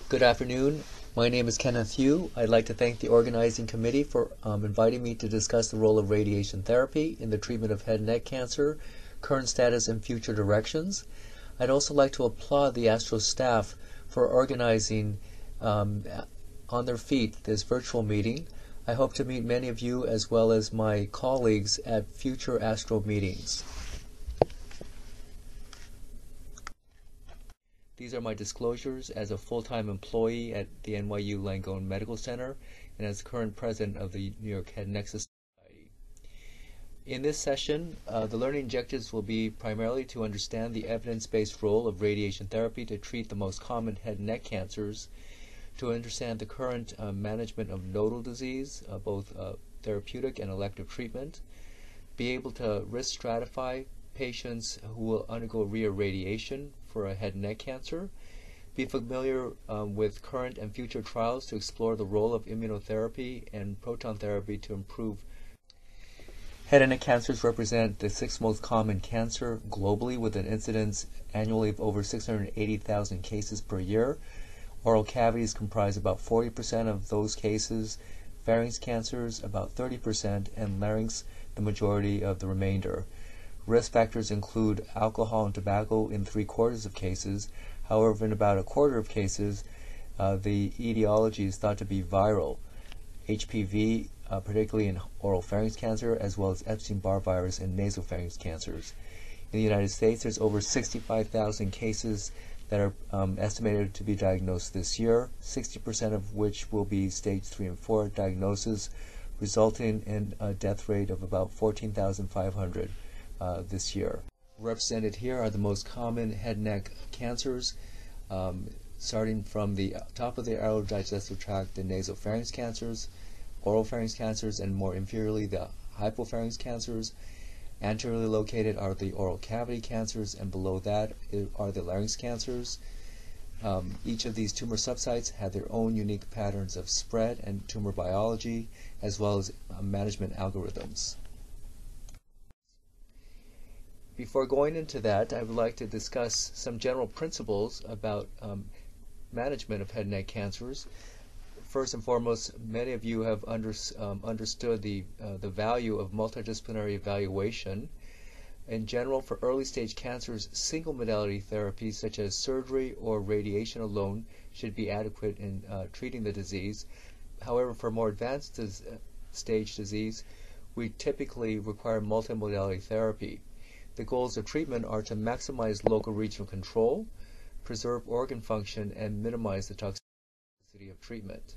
Good afternoon. My name is Kenneth Hu. I'd like to thank the organizing committee for inviting me to discuss the role of radiation therapy in the treatment of head and neck cancer, current status, and future directions. I'd also like to applaud the ASTRO staff for organizing on their feet this virtual meeting. I hope to meet many of you as well as my colleagues at future ASTRO meetings. These are my disclosures as a full-time employee at the NYU Langone Medical Center and as current president of the New York Head and Neck Society. In this session, the learning objectives will be primarily to understand the evidence-based role of radiation therapy to treat the most common head and neck cancers, to understand the current management of nodal disease, both therapeutic and elective treatment, be able to risk stratify patients who will undergo reirradiation for a head and neck cancer, be familiar with current and future trials to explore the role of immunotherapy and proton therapy to improve. Head and neck cancers represent the sixth most common cancer globally, with an incidence annually of over 680,000 cases per year. Oral cavities comprise about 40% of those cases, pharynx cancers about 30%, and larynx the majority of the remainder. Risk factors include alcohol and tobacco in 3/4 of cases. However, in about 1/4 of cases, the etiology is thought to be viral. HPV, particularly in oral pharynx cancer, as well as Epstein-Barr virus in nasopharynx cancers. In the United States, there's over 65,000 cases that are estimated to be diagnosed this year, 60% of which will be stage 3 and 4 diagnosis, resulting in a death rate of about 14,500 this year. Represented here are the most common head and neck cancers, starting from the top of the aerodigestive tract, the nasopharynx cancers, oral pharynx cancers, and more inferiorly, the hypopharynx cancers. Anteriorly located are the oral cavity cancers, and below that are the larynx cancers. Each of these tumor subsites have their own unique patterns of spread and tumor biology, as well as management algorithms. Before going into that, I would like to discuss some general principles about management of head and neck cancers. First and foremost, many of you have understood the value of multidisciplinary evaluation. In general, for early stage cancers, single modality therapies such as surgery or radiation alone should be adequate in treating the disease. However, for more advanced stage disease, we typically require multimodality therapy. The goals of treatment are to maximize local regional control, preserve organ function, and minimize the toxicity of treatment.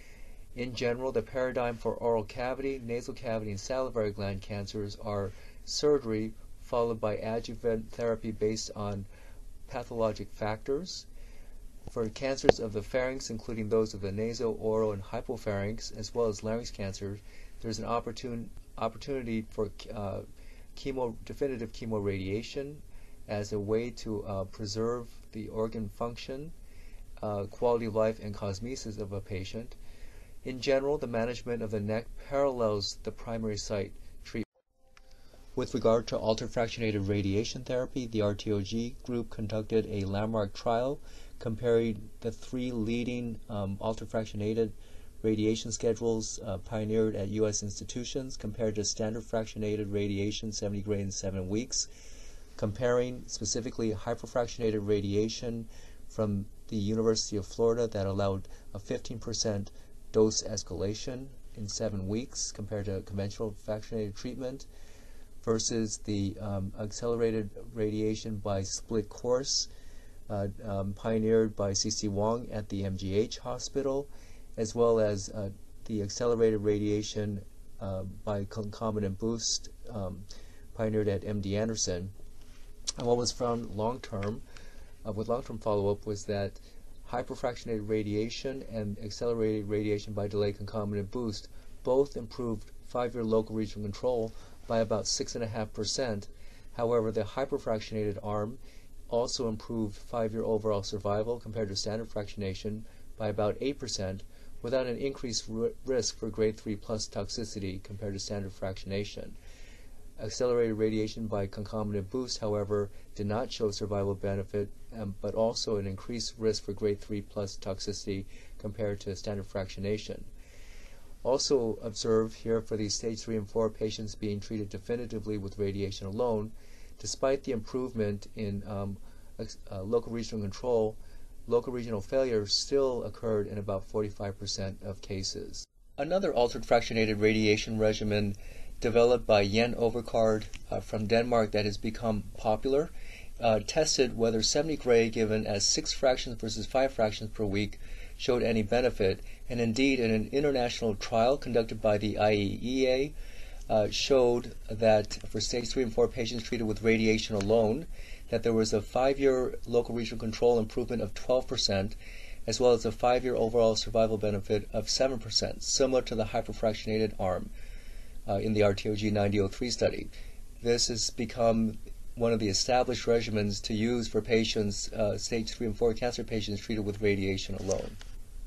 In general, the paradigm for oral cavity, nasal cavity, and salivary gland cancers are surgery followed by adjuvant therapy based on pathologic factors. For cancers of the pharynx, including those of the nasal, oral, and hypopharynx, as well as larynx cancer, there's an opportunity for definitive chemoradiation as a way to preserve the organ function, quality of life, and cosmesis of a patient. In general, the management of the neck parallels the primary site treatment. With regard to ultrafractionated radiation therapy, the RTOG group conducted a landmark trial comparing the 3 leading ultrafractionated radiation schedules pioneered at U.S. institutions compared to standard fractionated radiation 70 gray in 7 weeks, comparing specifically hyperfractionated radiation from the University of Florida that allowed a 15% dose escalation in 7 weeks compared to conventional fractionated treatment versus the accelerated radiation by split course pioneered by C.C. Wong at the MGH hospital, as well as the accelerated radiation by concomitant boost pioneered at MD Anderson. And what was found long-term, with long-term follow-up, was that hyperfractionated radiation and accelerated radiation by delayed concomitant boost both improved 5-year local regional control by about 6.5%. However, the hyperfractionated arm also improved 5-year overall survival compared to standard fractionation by about 8%, without an increased risk for grade 3 plus toxicity compared to standard fractionation. Accelerated radiation by concomitant boost, however, did not show survival benefit, but also an increased risk for grade 3 plus toxicity compared to standard fractionation. Also observed here for these stage 3 and 4 patients being treated definitively with radiation alone, despite the improvement in local regional control, local regional failure still occurred in about 45% of cases. Another altered fractionated radiation regimen developed by Jan Overgaard from Denmark that has become popular tested whether 70 gray given as 6 fractions versus 5 fractions per week showed any benefit, and indeed in an international trial conducted by the IAEA showed that for stage 3 and 4 patients treated with radiation alone, that there was a 5-year local regional control improvement of 12%, as well as a 5-year overall survival benefit of 7%, similar to the hyperfractionated arm in the RTOG 9003 study. This has become one of the established regimens to use for patients, stage 3 and 4 cancer patients treated with radiation alone.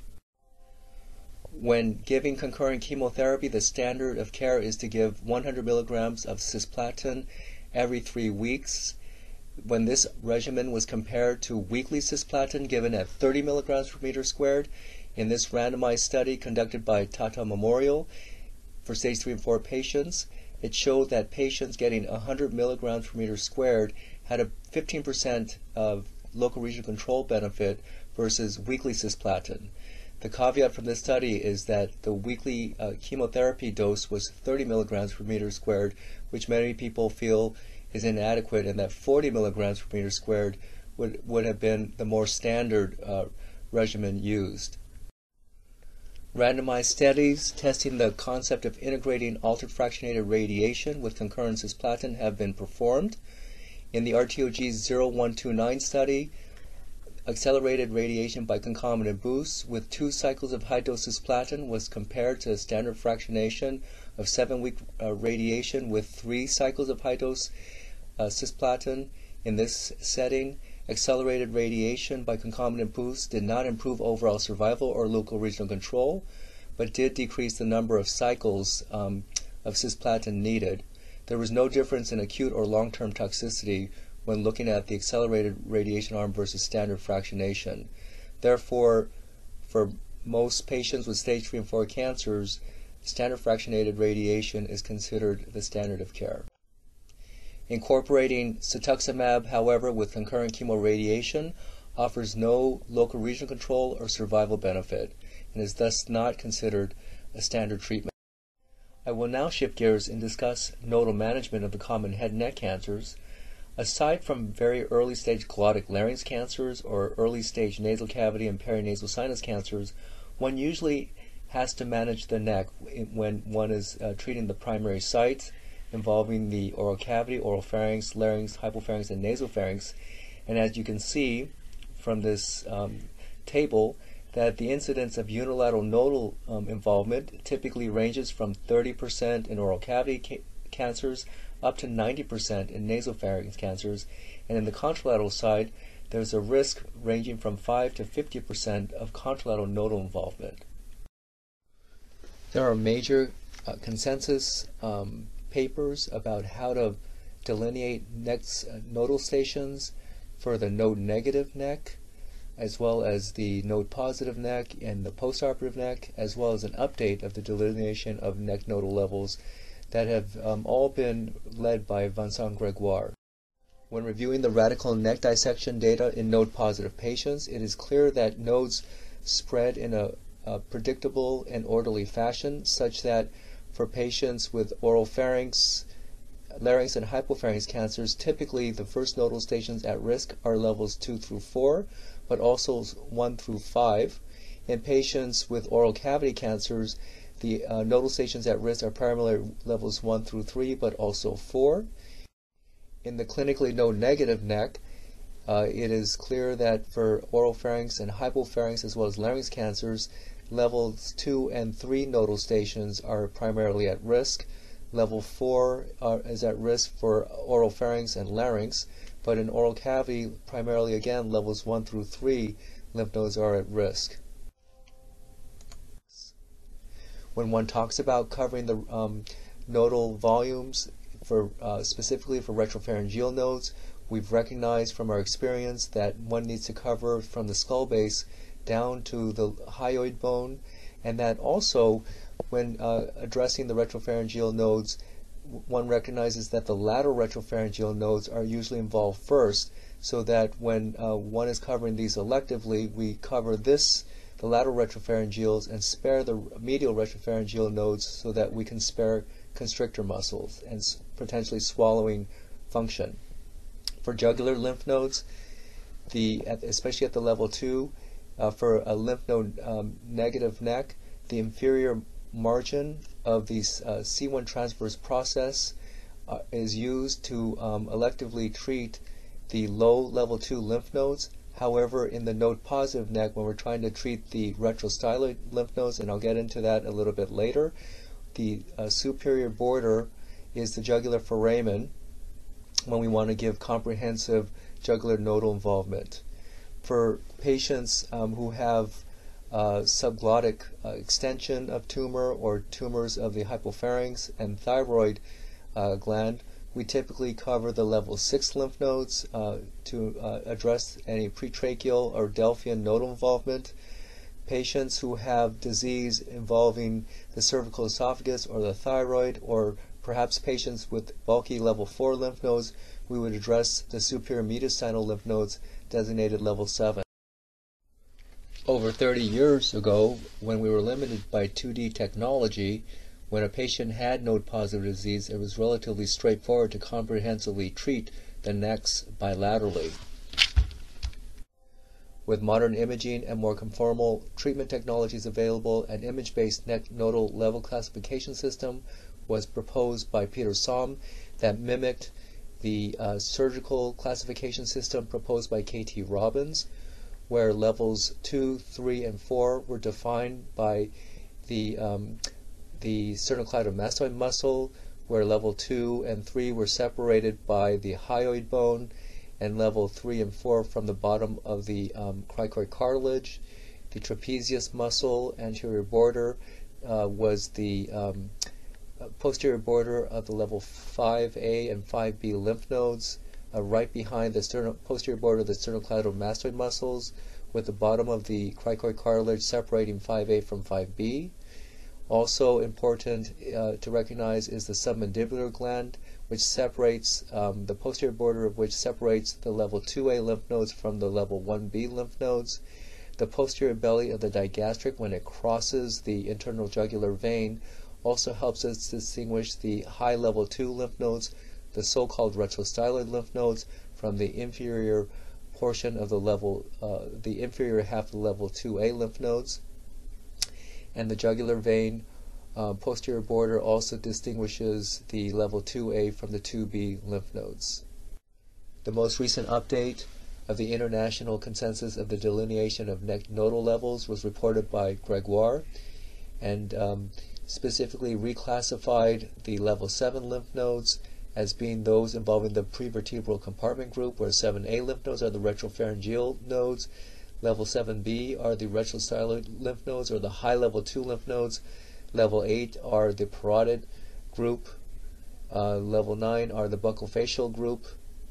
When giving concurrent chemotherapy, the standard of care is to give 100 milligrams of cisplatin every 3 weeks. When this regimen was compared to weekly cisplatin given at 30 milligrams per meter squared, in this randomized study conducted by Tata Memorial for stage 3 and 4 patients, it showed that patients getting 100 milligrams per meter squared had a 15% of local regional control benefit versus weekly cisplatin. The caveat from this study is that the weekly chemotherapy dose was 30 milligrams per meter squared, which many people feel is inadequate, and that 40 milligrams per meter squared would have been the more standard regimen used. Randomized studies testing the concept of integrating altered fractionated radiation with concurrent cisplatin have been performed. In the RTOG 0129 study, accelerated radiation by concomitant boosts with 2 cycles of high-dose cisplatin was compared to standard fractionation of 7-week radiation with 3 cycles of high-dose cisplatin. In this setting, accelerated radiation by concomitant boosts did not improve overall survival or local regional control, but did decrease the number of cycles of cisplatin needed. There was no difference in acute or long-term toxicity when looking at the accelerated radiation arm versus standard fractionation. Therefore, for most patients with stage 3 and 4 cancers, standard fractionated radiation is considered the standard of care. Incorporating cetuximab, however, with concurrent chemoradiation offers no local regional control or survival benefit and is thus not considered a standard treatment. I will now shift gears and discuss nodal management of the common head and neck cancers. Aside from very early stage glottic larynx cancers or early stage nasal cavity and perinasal sinus cancers, one usually has to manage the neck when one is treating the primary sites involving the oral cavity, oropharynx, larynx, hypopharynx, and nasopharynx. And as you can see from this table, that the incidence of unilateral nodal involvement typically ranges from 30% in oral cavity cancers up to 90% in nasopharynx cancers, and in the contralateral side, there's a risk ranging from 5 to 50% of contralateral nodal involvement. There are major consensus papers about how to delineate nodal stations for the node-negative neck, as well as the node-positive neck and the postoperative neck, as well as an update of the delineation of neck nodal levels that have all been led by Vincent Gregoire. When reviewing the radical neck dissection data in node-positive patients, it is clear that nodes spread in a predictable and orderly fashion, such that for patients with oropharynx, larynx, and hypopharynx cancers, typically the first nodal stations at risk are levels 2 through 4, but also 1 through 5. In patients with oral cavity cancers, the nodal stations at risk are primarily levels 1 through 3, but also 4. In the clinically node-negative neck, it is clear that for oropharynx and hypopharynx as well as larynx cancers, levels 2 and 3 nodal stations are primarily at risk. Level 4 is at risk for oropharynx and larynx, but in oral cavity, primarily again, levels 1 through 3 lymph nodes are at risk. When one talks about covering the nodal volumes specifically for retropharyngeal nodes, we've recognized from our experience that one needs to cover from the skull base down to the hyoid bone, and that also when addressing the retropharyngeal nodes, one recognizes that the lateral retropharyngeal nodes are usually involved first, so that when one is covering these electively, we cover the lateral retropharyngeals, and spare the medial retropharyngeal nodes so that we can spare constrictor muscles and potentially swallowing function. For jugular lymph nodes, especially at the level 2, for a lymph node negative neck, the inferior margin of the C1 transverse process is used to electively treat the low level 2 lymph nodes. However, in the node positive neck, when we're trying to treat the retrostyloid lymph nodes, and I'll get into that a little bit later, the superior border is the jugular foramen when we want to give comprehensive jugular nodal involvement. For patients who have subglottic extension of tumor or tumors of the hypopharynx and thyroid gland, we typically cover the level 6 lymph nodes to address any pretracheal or Delphian nodal involvement. Patients who have disease involving the cervical esophagus or the thyroid, or perhaps patients with bulky level 4 lymph nodes, we would address the superior mediastinal lymph nodes designated level 7. Over 30 years ago, when we were limited by 2D technology, when a patient had node-positive disease, it was relatively straightforward to comprehensively treat the necks bilaterally. With modern imaging and more conformal treatment technologies available, an image-based neck nodal level classification system was proposed by Peter Sohm that mimicked the surgical classification system proposed by K.T. Robbins, where levels 2, 3, and 4 were defined by the sternocleidomastoid muscle, where level 2 and 3 were separated by the hyoid bone, and level 3 and 4 from the bottom of the cricoid cartilage. The trapezius muscle anterior border was the posterior border of the level 5A and 5B lymph nodes, right behind the posterior border of the sternocleidomastoid muscles, with the bottom of the cricoid cartilage separating 5A from 5B. Also important to recognize is the submandibular gland, which separates, the posterior border of which separates the level 2A lymph nodes from the level 1B lymph nodes. The posterior belly of the digastric, when it crosses the internal jugular vein, also helps us distinguish the high level 2 lymph nodes, the so-called retrostyloid lymph nodes, from the inferior portion of the inferior half of the level 2A lymph nodes. And the jugular vein posterior border also distinguishes the level 2A from the 2B lymph nodes. The most recent update of the International Consensus of the Delineation of Neck Nodal Levels was reported by Gregoire, and specifically reclassified the level 7 lymph nodes as being those involving the prevertebral compartment group, where 7A lymph nodes are the retropharyngeal nodes, level 7B are the retrostyloid lymph nodes, or the high level 2 lymph nodes, level 8 are the parotid group, level 9 are the buccofacial group,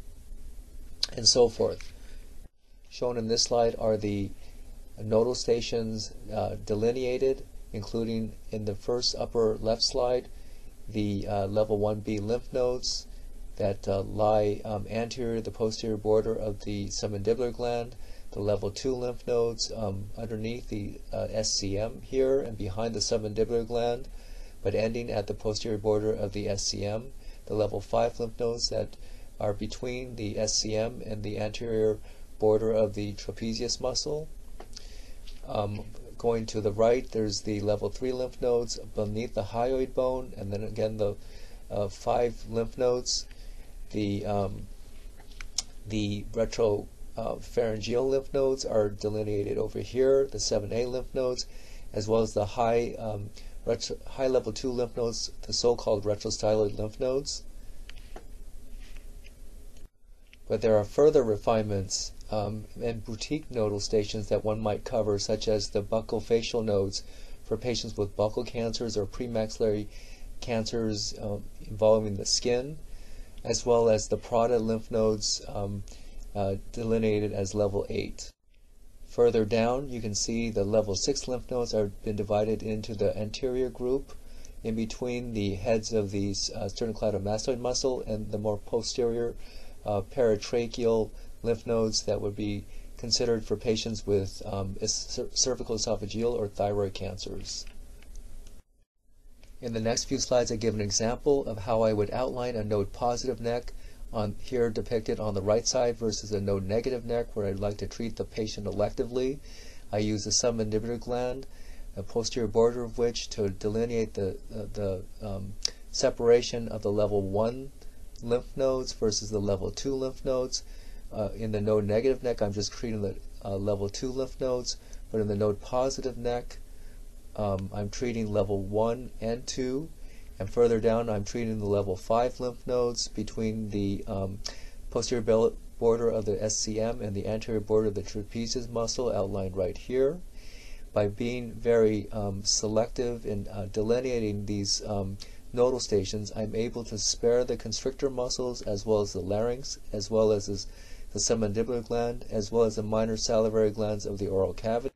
and so forth. Shown in this slide are the nodal stations delineated, including in the first upper left slide the level 1B lymph nodes that lie anterior to the posterior border of the submandibular gland, the level 2 lymph nodes underneath the SCM here and behind the submandibular gland, but ending at the posterior border of the SCM, the level 5 lymph nodes that are between the SCM and the anterior border of the trapezius muscle. Going to the right, there's the level 3 lymph nodes beneath the hyoid bone, and then again the 5 lymph nodes, the retropharyngeal lymph nodes are delineated over here, the 7A lymph nodes, as well as the high level 2 lymph nodes, the so-called retrostyloid lymph nodes. But there are further refinements and boutique nodal stations that one might cover, such as the buccofacial nodes for patients with buccal cancers or premaxillary cancers involving the skin, as well as the parotid lymph nodes delineated as level 8. Further down, you can see the level 6 lymph nodes have been divided into the anterior group in between the heads of the sternocleidomastoid muscle and the more posterior paratracheal lymph nodes that would be considered for patients with cervical esophageal or thyroid cancers. In the next few slides, I give an example of how I would outline a node-positive neck, here depicted on the right side, versus a node-negative neck where I'd like to treat the patient electively. I use the submandibular gland, a posterior border of which to delineate the separation of the level 1 lymph nodes versus the level 2 lymph nodes. In the node-negative neck, I'm just treating the level 2 lymph nodes, but in the node-positive neck, I'm treating level 1 and 2, and further down I'm treating the level 5 lymph nodes between the posterior border of the SCM and the anterior border of the trapezius muscle outlined right here. By being very selective in delineating these nodal stations, I'm able to spare the constrictor muscles as well as the larynx, as well as the submandibular gland, as well as the minor salivary glands of the oral cavity.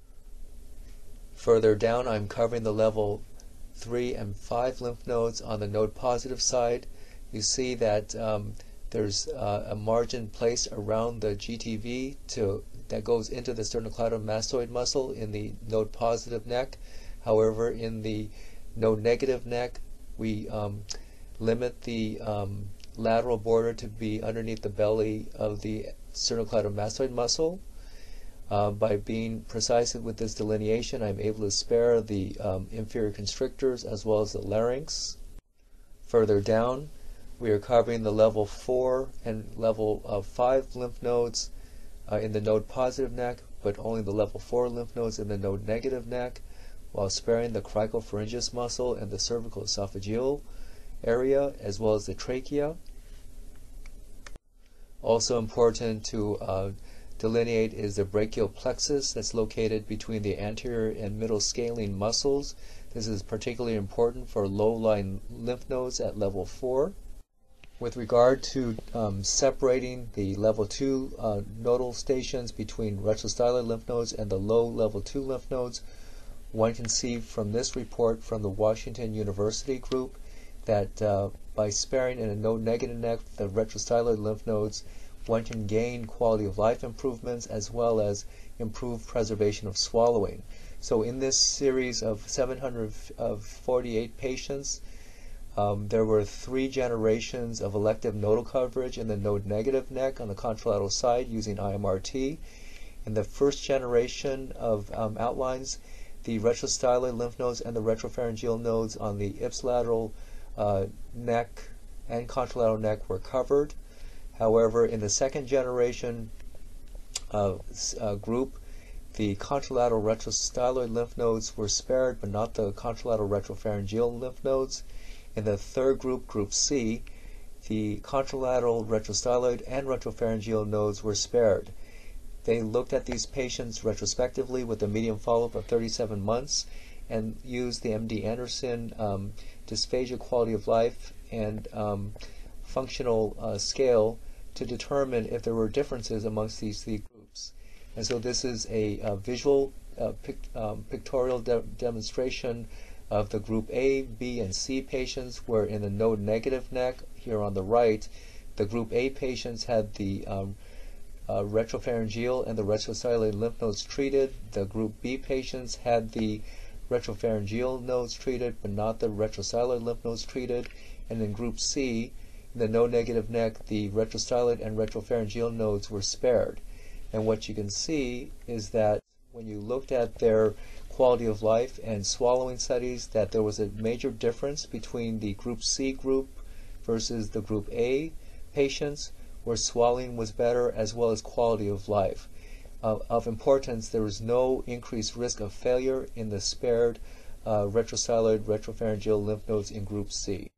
Further down, I'm covering the level 3 and 5 lymph nodes on the node-positive side. You see that there's a margin placed around the GTV that goes into the sternocleidomastoid muscle in the node-positive neck. However, in the node-negative neck, we limit the lateral border to be underneath the belly of the sternocleidomastoid muscle. By being precise with this delineation, I'm able to spare the inferior constrictors as well as the larynx. Further down, we are covering the level 4 and level 5 lymph nodes in the node-positive neck, but only the level 4 lymph nodes in the node-negative neck, while sparing the cricopharyngeus muscle and the cervical esophageal area, as well as the trachea. Also important to delineate is the brachial plexus that's located between the anterior and middle scalene muscles. This is particularly important for low-lying lymph nodes at level 4. With regard to separating the level 2 nodal stations between retrostyloid lymph nodes and the low level 2 lymph nodes, one can see from this report from the Washington University group that by sparing in a node-negative neck the retrostyloid lymph nodes, one can gain quality of life improvements as well as improve preservation of swallowing. So in this series of 748 patients, there were 3 generations of elective nodal coverage in the node-negative neck on the contralateral side using IMRT. In the first generation of outlines, the retrostyloid lymph nodes and the retropharyngeal nodes on the ipsilateral neck and contralateral neck were covered. However, in the second generation group, the contralateral retrostyloid lymph nodes were spared, but not the contralateral retropharyngeal lymph nodes. In the third group, Group C, the contralateral retrostyloid and retropharyngeal nodes were spared. They looked at these patients retrospectively with a median follow-up of 37 months and used the MD Anderson dysphagia quality of life and functional scale to determine if there were differences amongst these 3 groups. And so this is a visual pictorial demonstration of the group A, B, and C patients, where in the node-negative neck, here on the right, the group A patients had the retropharyngeal and the retrostyloid lymph nodes treated. The group B patients had the retropharyngeal nodes treated, but not the retrostyloid lymph nodes treated. And in group C, in the node-negative neck, the retrostyloid and retropharyngeal nodes were spared. And what you can see is that when you looked at their quality of life and swallowing studies, that there was a major difference between the group C group versus the group A patients, where swallowing was better as well as quality of life. Of importance, there was no increased risk of failure in the spared retrostyloid retropharyngeal lymph nodes in group C.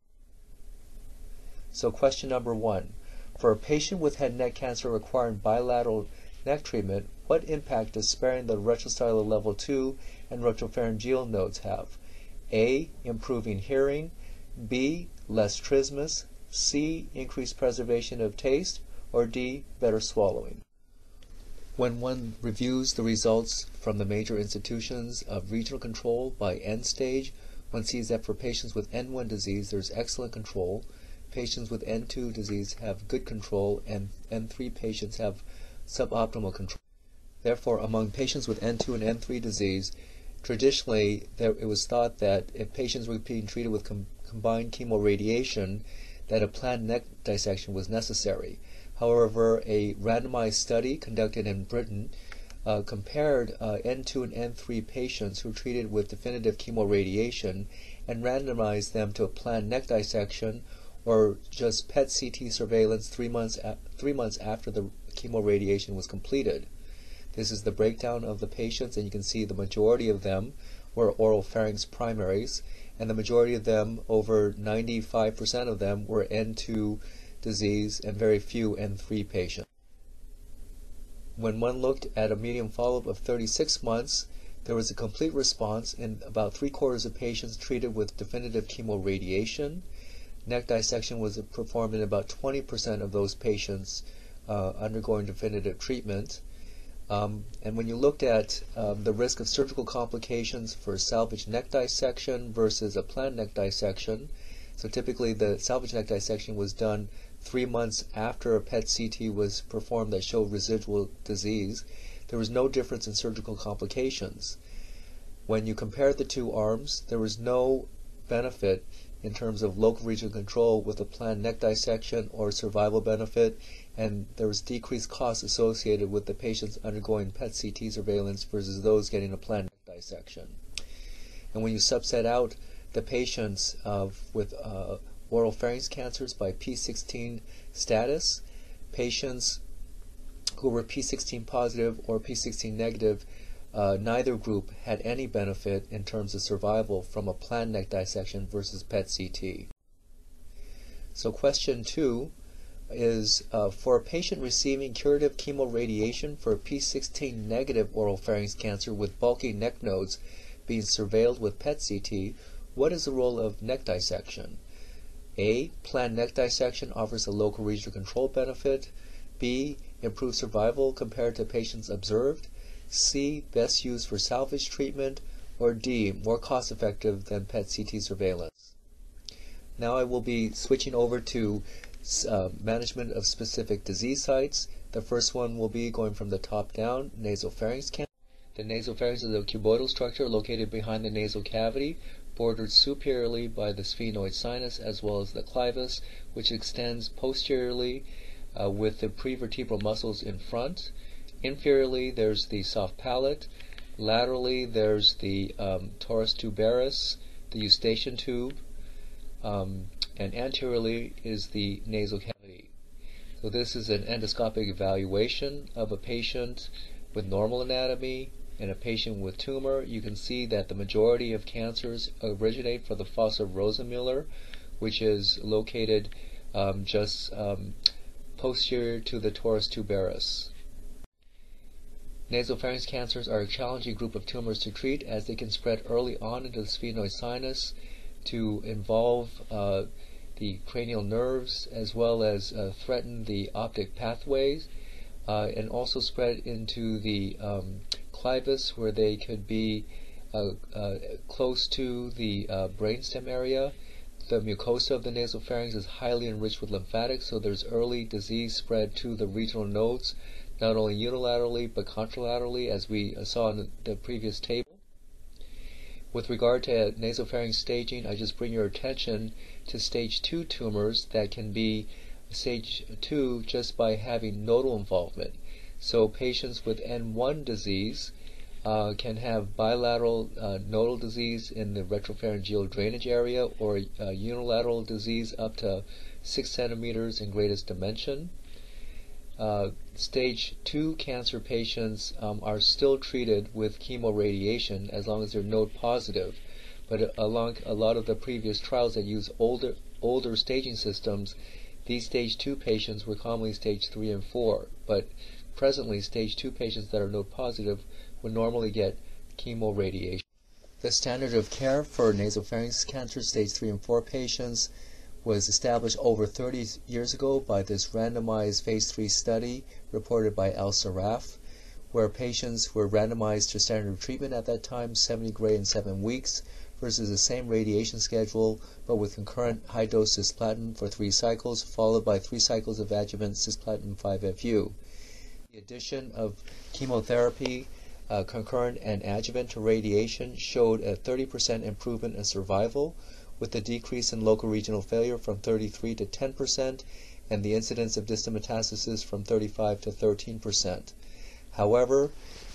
So question number 1. For a patient with head and neck cancer requiring bilateral neck treatment, what impact does sparing the retrostyloid level 2 and retropharyngeal nodes have? A. Improving hearing. B. Less trismus. C, increased preservation of taste, or D, better swallowing. When one reviews the results from the major institutions of regional control by end stage, one sees that for patients with N1 disease, there's excellent control. Patients with N2 disease have good control, and N3 patients have suboptimal control. Therefore, among patients with N2 and N3 disease, traditionally it was thought that if patients were being treated with combined chemoradiation, that a planned neck dissection was necessary. However, a randomized study conducted in Britain compared N2 and N3 patients who were treated with definitive chemoradiation and randomized them to a planned neck dissection or just PET-CT surveillance 3 months after the chemoradiation was completed. This is the breakdown of the patients, and you can see the majority of them were oropharynx primaries, and the majority of them, over 95% of them, were N2 disease and very few N3 patients. When one looked at a median follow-up of 36 months, there was a complete response in about 3/4 of patients treated with definitive chemoradiation. Neck dissection was performed in about 20% of those patients undergoing definitive treatment. And when you looked at the risk of surgical complications for salvage neck dissection versus a planned neck dissection, so typically the salvage neck dissection was done 3 months after a PET-CT was performed that showed residual disease, there was no difference in surgical complications. When you compared the two arms, there was no benefit in terms of local regional control with a planned neck dissection or survival benefit, and there was decreased costs associated with the patients undergoing PET-CT surveillance versus those getting a planned neck dissection. And when you subset out the patients with oropharynx cancers by P16 status, patients who were P16 positive or P16 negative, neither group had any benefit in terms of survival from a planned neck dissection versus PET-CT. So question 2 is, for a patient receiving curative chemoradiation for P16 negative oropharynx cancer with bulky neck nodes being surveilled with PET-CT, what is the role of neck dissection? A, planned neck dissection offers a local regional control benefit. B, improved survival compared to patients observed. C, best used for salvage treatment. Or D, more cost effective than PET-CT surveillance. Now I will be switching over to management of specific disease sites. The first one will be going from the top down, nasopharynx cancer. The nasopharynx is a cuboidal structure located behind the nasal cavity, bordered superiorly by the sphenoid sinus as well as the clivus, which extends posteriorly with the prevertebral muscles in front. Inferiorly, there's the soft palate. Laterally, there's the torus tuberous, the eustachian tube, and anteriorly is the nasal cavity. So this is an endoscopic evaluation of a patient with normal anatomy and a patient with tumor. You can see that the majority of cancers originate from the fossa Rosenmüller, which is located just posterior to the torus tuberous. Nasopharynx cancers are a challenging group of tumors to treat as they can spread early on into the sphenoid sinus to involve the cranial nerves as well as threaten the optic pathways and also spread into the clivus, where they could be close to the brainstem area. The mucosa of the nasopharynx is highly enriched with lymphatics, so there's early disease spread to the regional nodes, not only unilaterally but contralaterally, as we saw in the previous table. With regard to nasopharynx staging, I just bring your attention to stage 2 tumors that can be stage 2 just by having nodal involvement. So patients with N1 disease can have bilateral nodal disease in the retropharyngeal drainage area, or unilateral disease up to 6 centimeters in greatest dimension. Stage 2 cancer patients are still treated with chemoradiation as long as they're node positive, but along a lot of the previous trials that use older staging systems, these stage 2 patients were commonly stage 3 and 4, but presently stage 2 patients that are node positive would normally get chemoradiation. The standard of care for nasopharynx cancer stage 3 and 4 patients was established over 30 years ago by this randomized phase 3 study reported by Al-Sarraf, where patients were randomized to standard treatment at that time, 70 gray in 7 weeks, versus the same radiation schedule, but with concurrent high-dose cisplatin for 3 cycles, followed by 3 cycles of adjuvant cisplatin 5-FU. The addition of chemotherapy, concurrent and adjuvant to radiation, showed a 30% improvement in survival, with a decrease in local regional failure from 33 to 10%, and the incidence of distant metastasis from 35 to 13%. However,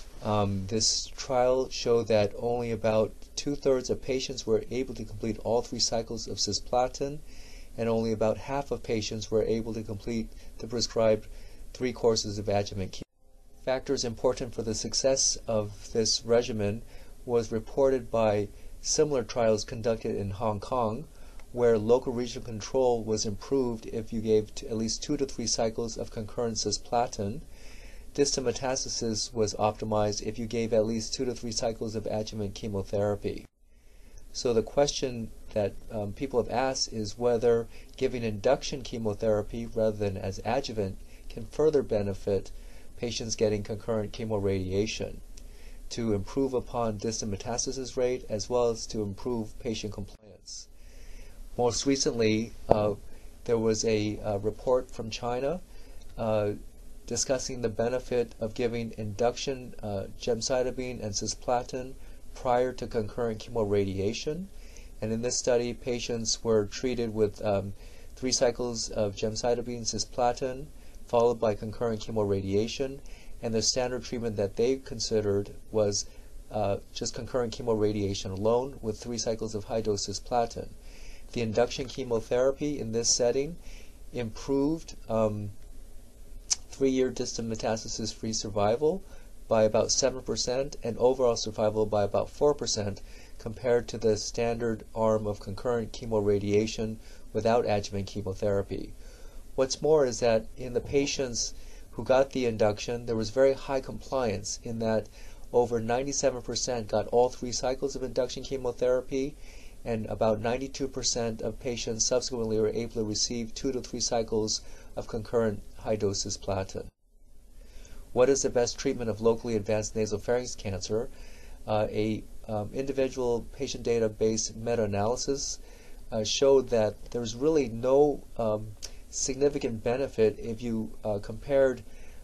this trial showed that only about 2/3 of patients were able to complete all 3 cycles of cisplatin, and only about half of patients were able to complete the prescribed 3 courses of adjuvant chemo. Factors important for the success of this regimen was reported by similar trials conducted in Hong Kong, where local regional control was improved if you gave at least 2 to 3 cycles of concurrent cisplatin. Distant metastasis was optimized if you gave at least 2 to 3 cycles of adjuvant chemotherapy. So the question that people have asked is whether giving induction chemotherapy rather than as adjuvant can further benefit patients getting concurrent chemoradiation to improve upon distant metastasis rate as well as to improve patient compliance. Most recently, there was a report from China discussing the benefit of giving induction gemcitabine and cisplatin prior to concurrent chemoradiation. And in this study, patients were treated with 3 cycles of gemcitabine cisplatin followed by concurrent chemoradiation, and the standard treatment that they considered was just concurrent chemoradiation alone with 3 cycles of high-dose cisplatin. The induction chemotherapy in this setting improved 3-year distant metastasis-free survival by about 7% and overall survival by about 4% compared to the standard arm of concurrent chemoradiation without adjuvant chemotherapy. What's more is that in the patients who got the induction, there was very high compliance in that over 97% got all 3 cycles of induction chemotherapy, and about 92% of patients subsequently were able to receive 2 to 3 cycles of concurrent high-dose cisplatin. What is the best treatment of locally advanced nasopharynx cancer? Individual patient data-based meta-analysis showed that there's really no significant benefit if you compared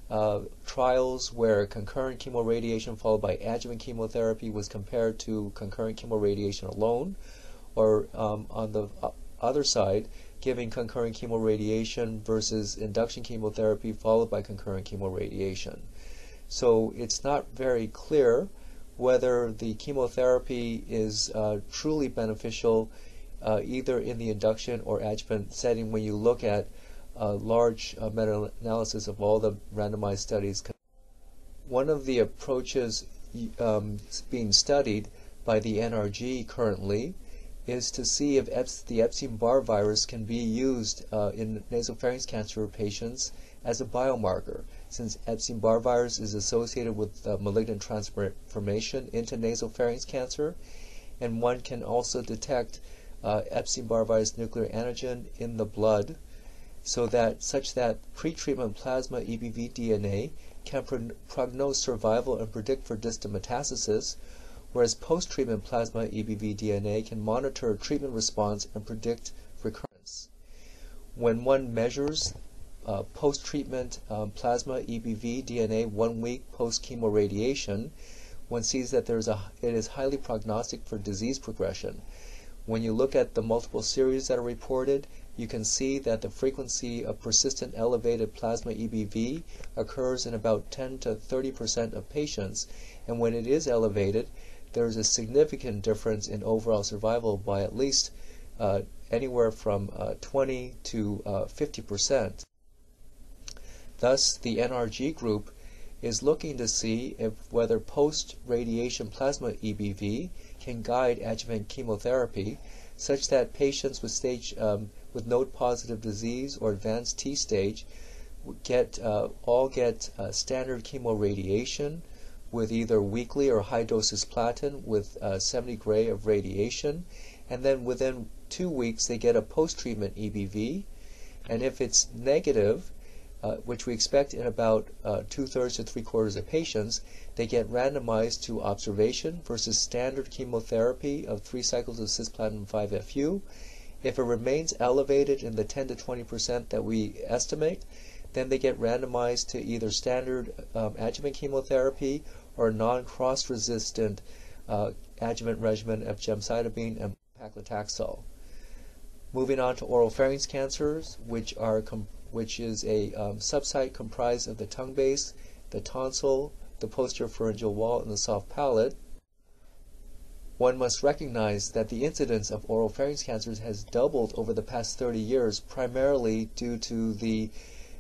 trials where concurrent chemoradiation followed by adjuvant chemotherapy was compared to concurrent chemoradiation alone, or on the other side, giving concurrent chemoradiation versus induction chemotherapy followed by concurrent chemoradiation. So it's not very clear whether the chemotherapy is truly beneficial either in the induction or adjuvant setting when you look at large meta-analysis of all the randomized studies. One of the approaches being studied by the NRG currently is to see if the Epstein-Barr virus can be used in nasopharynx cancer patients as a biomarker, since Epstein-Barr virus is associated with malignant transformation into nasopharynx cancer, and one can also detect Epstein-Barr virus nuclear antigen in the blood, such that pretreatment plasma EBV DNA can prognose survival and predict for distant metastasis, whereas post-treatment plasma EBV DNA can monitor treatment response and predict recurrence. When one measures post-treatment plasma EBV DNA 1 week post-chemoradiation, one sees that it is highly prognostic for disease progression. When you look at the multiple series that are reported, you can see that the frequency of persistent elevated plasma EBV occurs in about 10 to 30% of patients, and when it is elevated, there is a significant difference in overall survival by at least anywhere from 20 to 50%. Thus, the NRG group is looking to see whether post-radiation plasma EBV can guide adjuvant chemotherapy, such that patients with node-positive disease or advanced T-stage all get standard chemoradiation with either weekly or high-dose cisplatin with 70 gray of radiation, and then within 2 weeks they get a post-treatment EBV, and if it's negative, which we expect in about 2/3 to 3/4 of patients, they get randomized to observation versus standard chemotherapy of 3 cycles of cisplatin 5-FU. If it remains elevated in the 10 to 20% that we estimate, then they get randomized to either standard adjuvant chemotherapy or non-cross-resistant adjuvant regimen of gemcitabine and paclitaxel. Moving on to oropharynx cancers, which is a subsite comprised of the tongue base, the tonsil, the posterior pharyngeal wall, and the soft palate. One must recognize that the incidence of oropharynx cancers has doubled over the past 30 years, primarily due to the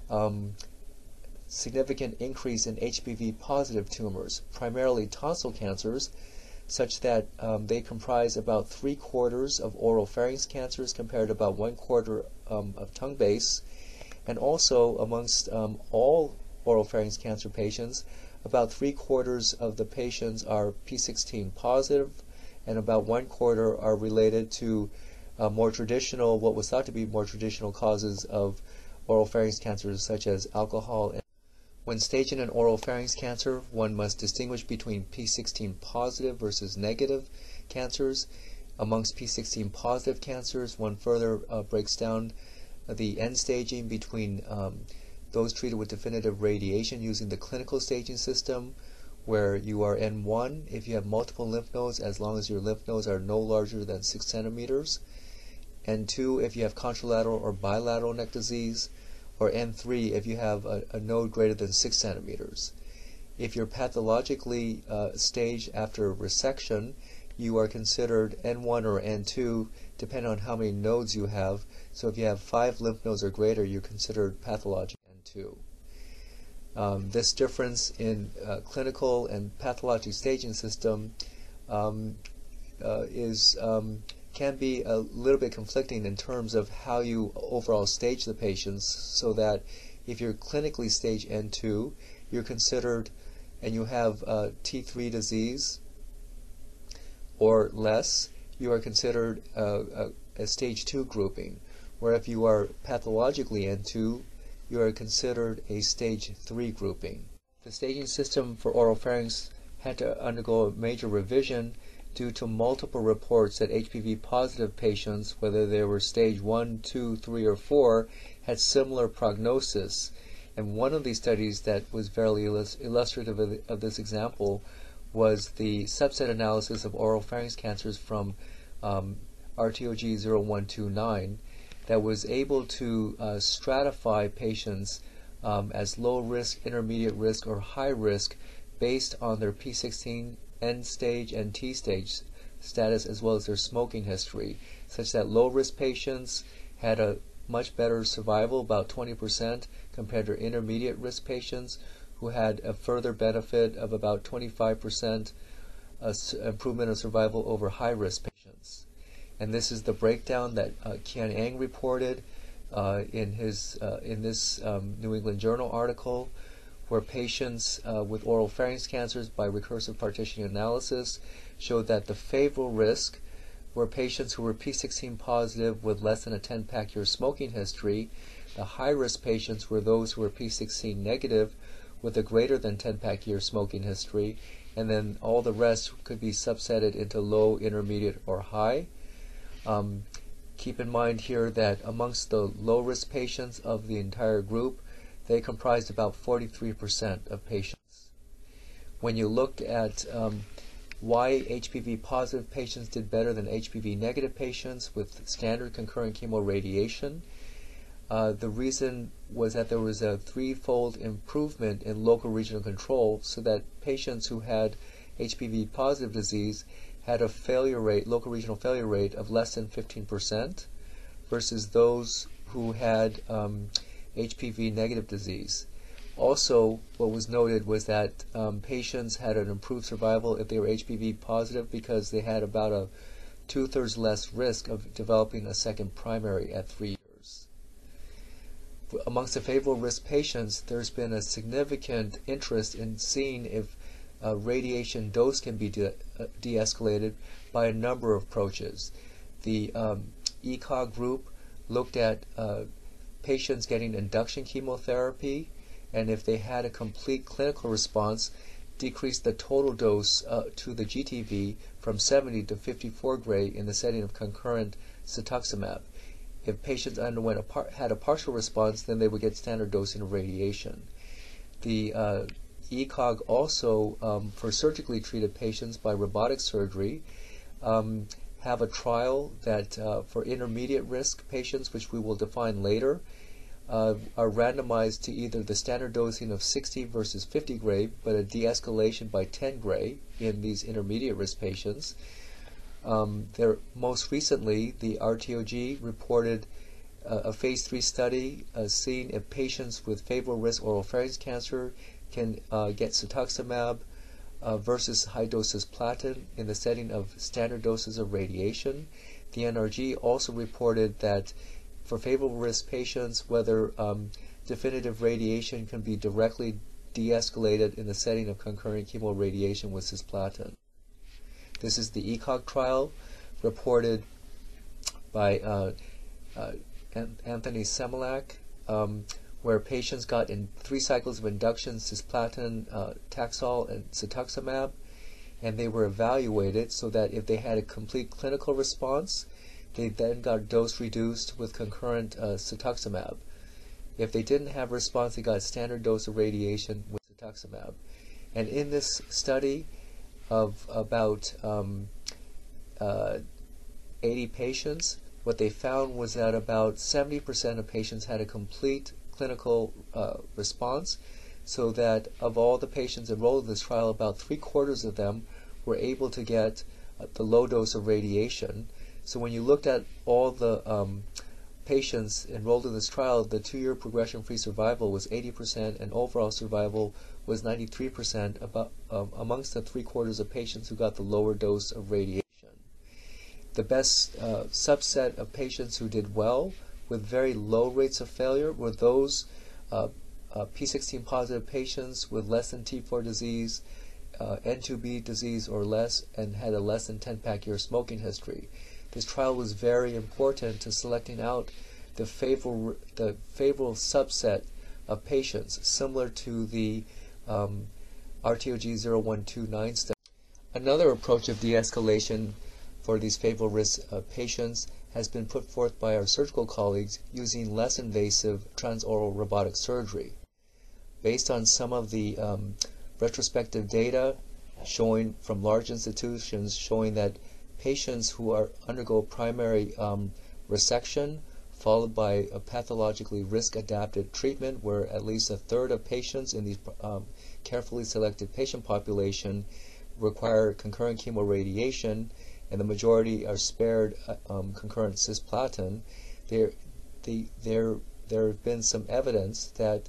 significant increase in HPV-positive tumors, primarily tonsil cancers, such that they comprise about 3/4 of oropharynx cancers compared to about 1/4 of tongue base. And also amongst all oropharynx cancer patients, about 3/4 of the patients are P16 positive, and about 1/4 are related to more traditional, what was thought to be more traditional causes of oropharynx cancers, such as alcohol. When staging an oropharynx cancer, one must distinguish between P16 positive versus negative cancers. Amongst P16 positive cancers, one further breaks down the end staging between those treated with definitive radiation using the clinical staging system, where you are N1 if you have multiple lymph nodes as long as your lymph nodes are no larger than 6 centimeters, N2 if you have contralateral or bilateral neck disease, or N3 if you have a node greater than 6 centimeters. If you're pathologically staged after resection, you are considered N1 or N2, depending on how many nodes you have. So if you have 5 lymph nodes or greater, you're considered pathologic N2. This difference in clinical and pathologic staging system can be a little bit conflicting in terms of how you overall stage the patients, so that if you're clinically stage N2, you're considered, and you have T3 disease or less, you are considered a stage 2 grouping, where if you are pathologically N2, you are considered a stage 3 grouping. The staging system for oropharynx had to undergo a major revision due to multiple reports that HPV-positive patients, whether they were stage 1, 2, 3, or 4, had similar prognosis. And one of these studies that was very illustrative of this example was the subset analysis of oropharynx cancers from RTOG 0129 that was able to stratify patients as low risk, intermediate risk, or high risk based on their P16 end stage and T stage status, as well as their smoking history, such that low risk patients had a much better survival, about 20%, compared to intermediate risk patients, who had a further benefit of about 25% improvement of survival over high risk patients. And this is the breakdown that Kian Ang reported in this New England Journal article, where patients with oropharynx cancers by recursive partitioning analysis showed that the favorable risk were patients who were P16 positive with less than a 10-pack year smoking history. The high-risk patients were those who were P16 negative with a greater than 10-pack year smoking history, and then all the rest could be subsetted into low, intermediate, or high. Keep in mind here that amongst the low-risk patients of the entire group, they comprised about 43% of patients. When you looked at why HPV-positive patients did better than HPV-negative patients with standard concurrent chemoradiation, the reason was that there was a threefold improvement in local regional control, so that patients who had HPV-positive disease had a failure rate, local regional failure rate of less than 15%, versus those who had HPV-negative disease. Also, what was noted was that patients had an improved survival if they were HPV positive, because they had about a 2/3 less risk of developing a second primary at 3 years. Amongst the favorable risk patients, there's been a significant interest in seeing if radiation dose can be de-escalated by a number of approaches. The ECOG group looked at patients getting induction chemotherapy, and if they had a complete clinical response, decreased the total dose to the GTV from 70 to 54 gray in the setting of concurrent cetuximab. If patients had a partial response, then they would get standard dosing of radiation. The ECOG also, for surgically treated patients by robotic surgery, have a trial that for intermediate risk patients, which we will define later, are randomized to either the standard dosing of 60 versus 50 gray, but a de-escalation by 10 gray in these intermediate risk patients. Most recently, the RTOG reported a phase 3 study seeing if patients with favorable risk oropharynx cancer can get cetuximab versus high-dose cisplatin in the setting of standard doses of radiation. The NRG also reported that for favorable risk patients, whether definitive radiation can be directly de-escalated in the setting of concurrent chemoradiation with cisplatin. This is the ECOG trial reported by Anthony Semilak, where patients got in 3 cycles of induction cisplatin, Taxol, and cetuximab, and they were evaluated so that if they had a complete clinical response, they then got dose reduced with concurrent cetuximab. If they didn't have a response, they got standard dose of radiation with cetuximab. And in this study of about 80 patients, what they found was that about 70% of patients had a complete clinical response, so that of all the patients enrolled in this trial, about 3/4 of them were able to get the low dose of radiation. So when you looked at all the patients enrolled in this trial, the 2-year progression-free survival was 80%, and overall survival was 93% amongst the 3/4 of patients who got the lower dose of radiation. The best subset of patients who did well with very low rates of failure were those P16 positive patients with less than T4 disease, N2B disease or less, and had a less than 10-pack year smoking history. This trial was very important to selecting out the favorable subset of patients, similar to the RTOG 0129 study. Another approach of de-escalation for these favorable risk patients has been put forth by our surgical colleagues using less invasive transoral robotic surgery. Based on some of the retrospective data showing from large institutions showing that patients who undergo primary resection followed by a pathologically risk-adapted treatment, where at least 1/3 of patients in these carefully selected patient population require concurrent chemoradiation, and the majority are spared concurrent cisplatin, there have been some evidence that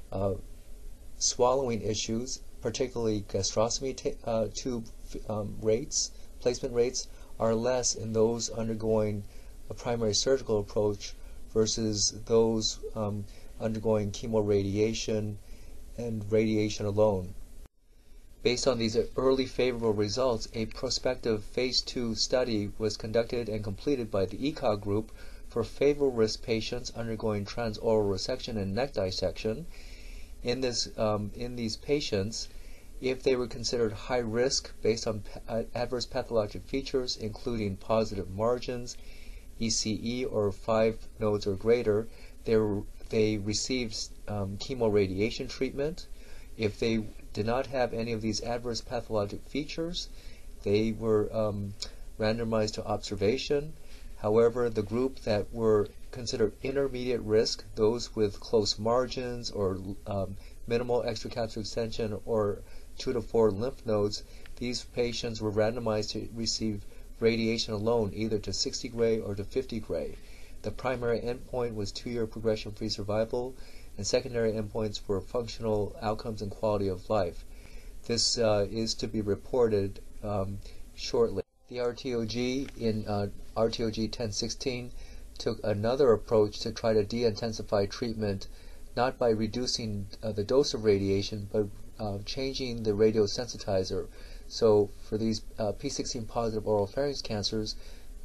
swallowing issues, particularly gastrostomy tube placement rates, are less in those undergoing a primary surgical approach versus those undergoing chemoradiation and radiation alone. Based on these early favorable results, a prospective phase 2 study was conducted and completed by the ECOG group for favorable risk patients undergoing transoral resection and neck dissection. In these patients, if they were considered high risk based on adverse pathologic features, including positive margins, ECE or 5 nodes or greater, they received chemoradiation treatment. If they did not have any of these adverse pathologic features, they were randomized to observation. However, the group that were considered intermediate risk, those with close margins or minimal extracapsular extension or 2 to 4 lymph nodes, these patients were randomized to receive radiation alone, either to 60 gray or to 50 gray. The primary endpoint was 2-year progression-free survival, and secondary endpoints were functional outcomes and quality of life. This is to be reported shortly. The RTOG in RTOG 1016 took another approach to try to de-intensify treatment, not by reducing the dose of radiation, but changing the radiosensitizer. So for these P16 positive oropharynx cancers,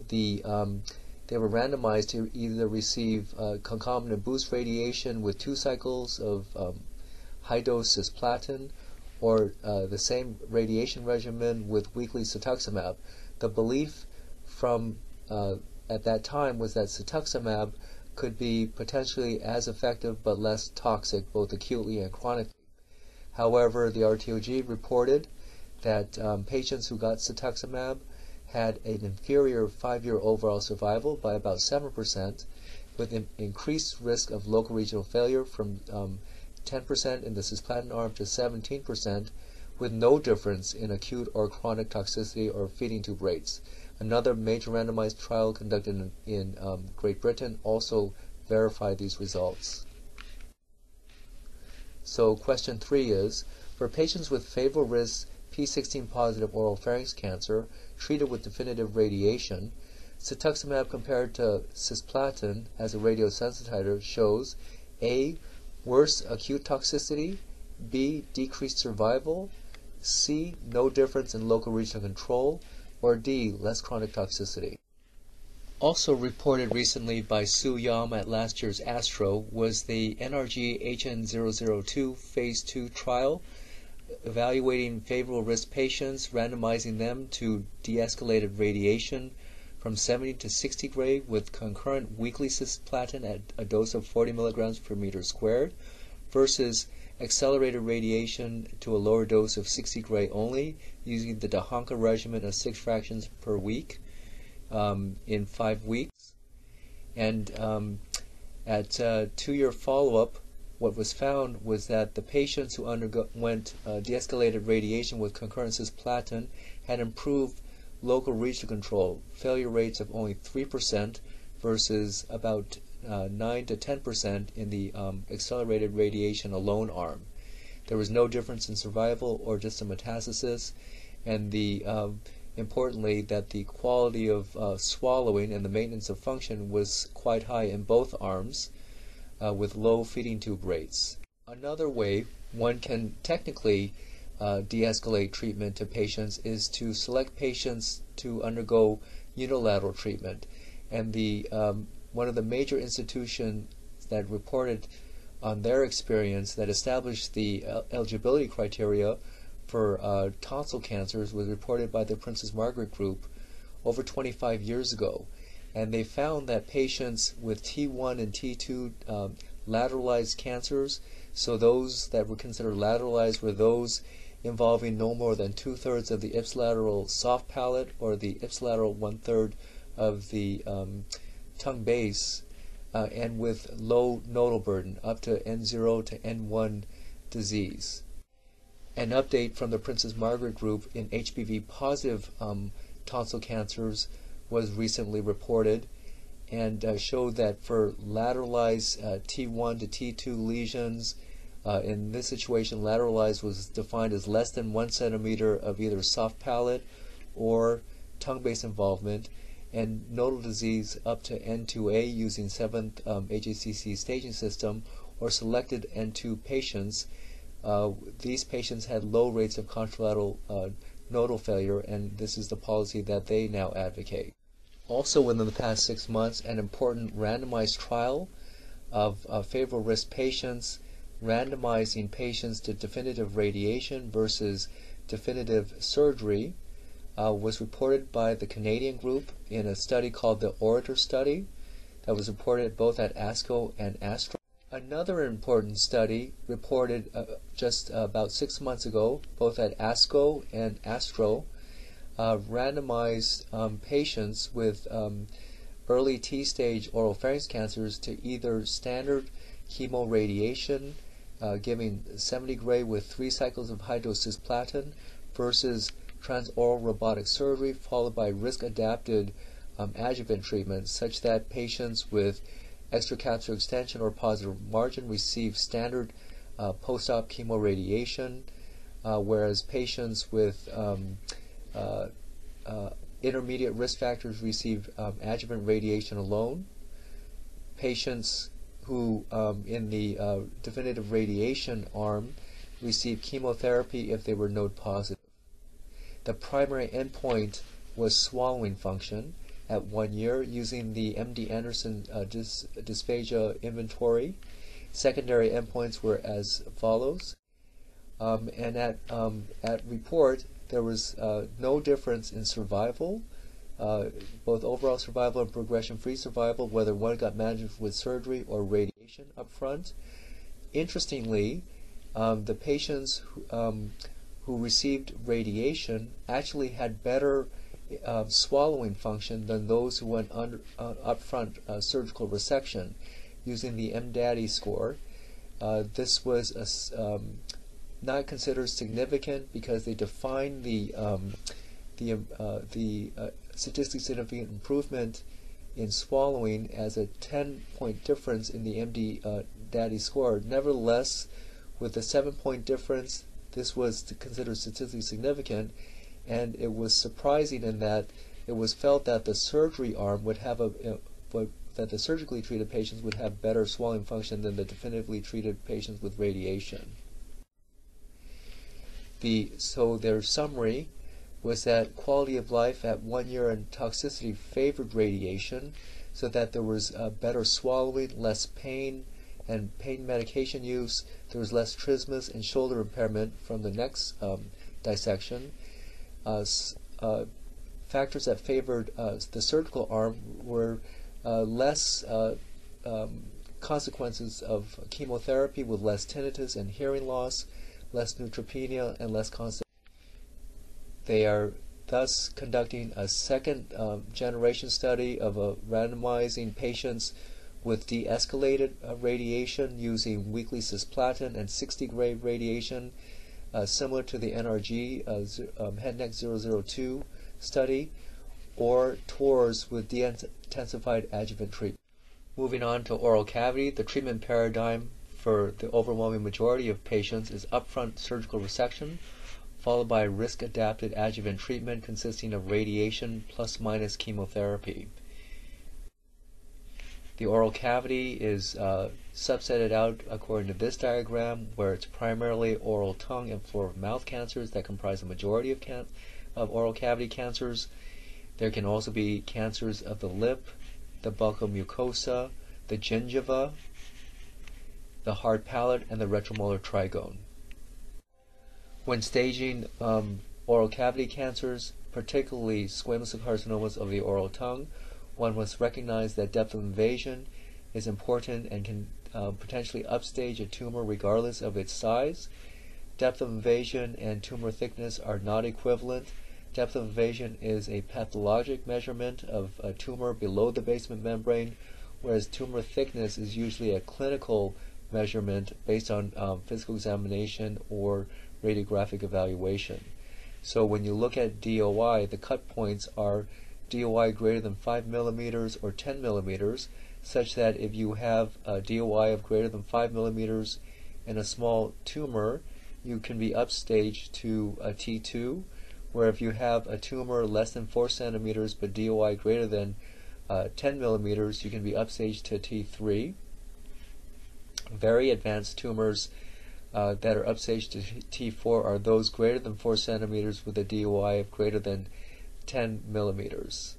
they were randomized to either receive concomitant boost radiation with 2 cycles of high-dose cisplatin, or the same radiation regimen with weekly cetuximab. The belief from at that time was that cetuximab could be potentially as effective but less toxic, both acutely and chronically. However, the RTOG reported that patients who got cetuximab had an inferior 5-year overall survival by about 7%, with an increased risk of local regional failure from 10% in the cisplatin arm to 17%, with no difference in acute or chronic toxicity or feeding tube rates. Another major randomized trial conducted in Great Britain also verified these results. So question 3 is, for patients with favorable risk P16 positive oropharynx cancer treated with definitive radiation, cetuximab compared to cisplatin as a radiosensitizer shows A. worse acute toxicity, B. decreased survival, C. no difference in local regional control, or D. less chronic toxicity. Also reported recently by Su Yam at last year's ASTRO was the NRG-HN002 Phase 2 trial evaluating favorable risk patients, randomizing them to de-escalated radiation from 70 to 60 gray with concurrent weekly cisplatin at a dose of 40 milligrams per meter squared versus accelerated radiation to a lower dose of 60 gray only using the Dahanka regimen of 6 fractions per week in 5 weeks. And at 2-year follow-up, what was found was that the patients who underwent de-escalated radiation with concurrent cisplatin had improved local regional control, failure rates of only 3% versus about 9 to 10% in the accelerated radiation alone arm. There was no difference in survival or distant metastasis, and importantly that the quality of swallowing and the maintenance of function was quite high in both arms, with low feeding tube rates. Another way one can technically de-escalate treatment to patients is to select patients to undergo unilateral treatment. And one of the major institutions that reported on their experience that established the eligibility criteria for tonsil cancers was reported by the Princess Margaret Group over 25 years ago. And they found that patients with T1 and T2 lateralized cancers, so those that were considered lateralized were those involving no more than 2/3 of the ipsilateral soft palate or the ipsilateral 1/3 of the tongue base, and with low nodal burden up to N0 to N1 disease. An update from the Princess Margaret Group in HPV positive tonsil cancers was recently reported and showed that for lateralized T1 to T2 lesions, in this situation lateralized was defined as less than 1 centimeter of either soft palate or tongue base involvement, and nodal disease up to N2A using 7th AJCC staging system, or selected N2 patients. These patients had low rates of contralateral nodal failure, and this is the policy that they now advocate. Also within the past 6 months, an important randomized trial of favorable risk patients, randomizing patients to definitive radiation versus definitive surgery, was reported by the Canadian group in a study called the ORATOR study that was reported both at ASCO and ASTRO. Another important study reported just about 6 months ago, both at ASCO and ASTRO, randomized patients with early T-stage oropharynx cancers to either standard chemoradiation, giving 70 gray with 3 cycles of high-dose cisplatin, versus transoral robotic surgery followed by risk-adapted adjuvant treatment, such that patients with extracapsular extension or positive margin receive standard post-op chemoradiation, whereas patients with intermediate risk factors receive adjuvant radiation alone. Patients who in the definitive radiation arm receive chemotherapy if they were node positive. The primary endpoint was swallowing function, at 1 year using the MD Anderson dysphagia inventory. Secondary endpoints were as follows. And at report, there was no difference in survival, both overall survival and progression-free survival, whether one got managed with surgery or radiation up front. Interestingly, the patients who received radiation actually had better swallowing function than those who went upfront surgical resection using the MDADI score. This was not considered significant because they defined the statistically significant improvement in swallowing as a 10-point difference in the MDADI score. Nevertheless, with a 7-point difference, this was considered statistically significant, and it was surprising in that it was felt that the surgery arm would have that the surgically treated patients would have better swallowing function than the definitively treated patients with radiation. So their summary was that quality of life at 1 year and toxicity favored radiation, so that there was better swallowing, less pain, and pain medication use. There was less trismus and shoulder impairment from the next dissection. Factors that favored the surgical arm were less consequences of chemotherapy with less tinnitus and hearing loss, less neutropenia, and less constipation. They are thus conducting a second generation study of randomizing patients with de-escalated radiation using weekly cisplatin and 60-gray radiation, similar to the NRG Head Neck 002 study, or TORS with de-intensified adjuvant treatment. Moving on to oral cavity, the treatment paradigm for the overwhelming majority of patients is upfront surgical resection, followed by risk-adapted adjuvant treatment consisting of radiation plus minus chemotherapy. The oral cavity is subsetted out according to this diagram, where it's primarily oral tongue and floor of mouth cancers that comprise the majority of oral cavity cancers. There can also be cancers of the lip, the buccal mucosa, the gingiva, the hard palate, and the retromolar trigone. When staging oral cavity cancers, particularly squamous cell carcinomas of the oral tongue, one must recognize that depth of invasion is important and can potentially upstage a tumor regardless of its size. Depth of invasion and tumor thickness are not equivalent. Depth of invasion is a pathologic measurement of a tumor below the basement membrane, whereas tumor thickness is usually a clinical measurement based on physical examination or radiographic evaluation. So when you look at DOI, the cut points are DOI greater than 5 millimeters or 10 millimeters, such that if you have a DOI of greater than 5 millimeters in a small tumor, you can be upstaged to a T2, where if you have a tumor less than 4 centimeters but DOI greater than 10 millimeters, you can be upstaged to T3. Very advanced tumors that are upstaged to T4 are those greater than 4 centimeters with a DOI of greater than 10 millimeters.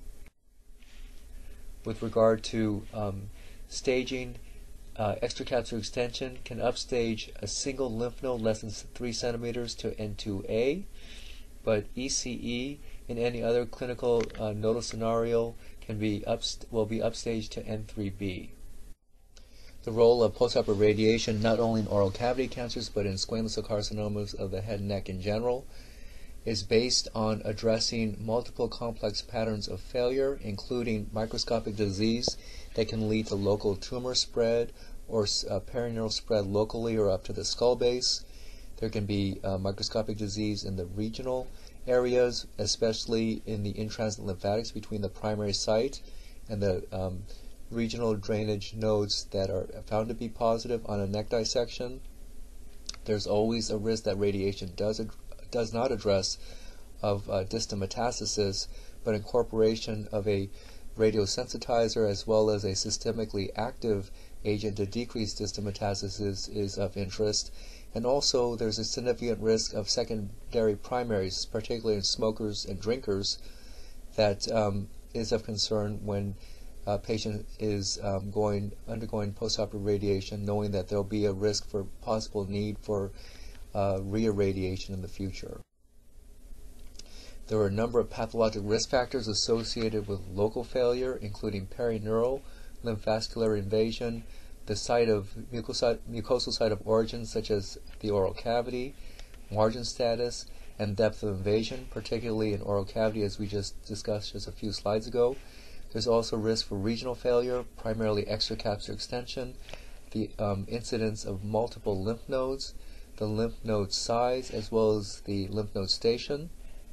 With regard to staging, extracapsular extension can upstage a single lymph node less than 3 centimeters to N2A, but ECE in any other clinical nodal scenario will be upstaged to N3B. The role of postoperative radiation not only in oral cavity cancers but in squamous cell carcinomas of the head and neck in general is based on addressing multiple complex patterns of failure, including microscopic disease that can lead to local tumor spread or perineural spread locally or up to the skull base. There can be microscopic disease in the regional areas, especially in the intransit lymphatics between the primary site and the regional drainage nodes that are found to be positive on a neck dissection. There's always a risk that radiation does not address of distant metastasis, but incorporation of a radiosensitizer as well as a systemically active agent to decrease distant metastasis is of interest. And also there's a significant risk of secondary primaries, particularly in smokers and drinkers, that is of concern when a patient is undergoing postoperative radiation, knowing that there will be a risk for possible need for re-irradiation in the future. There are a number of pathologic risk factors associated with local failure, including perineural, lymphovascular invasion, the site of mucosal site of origin, such as the oral cavity, margin status, and depth of invasion, particularly in oral cavity, as we just discussed just a few slides ago. There's also risk for regional failure, primarily extracapsular extension, the incidence of multiple lymph nodes, the lymph node size, as well as the lymph node station.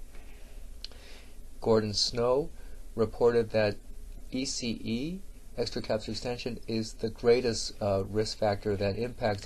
Gordon Snow reported that ECE, extracapsular extension, is the greatest risk factor that impacts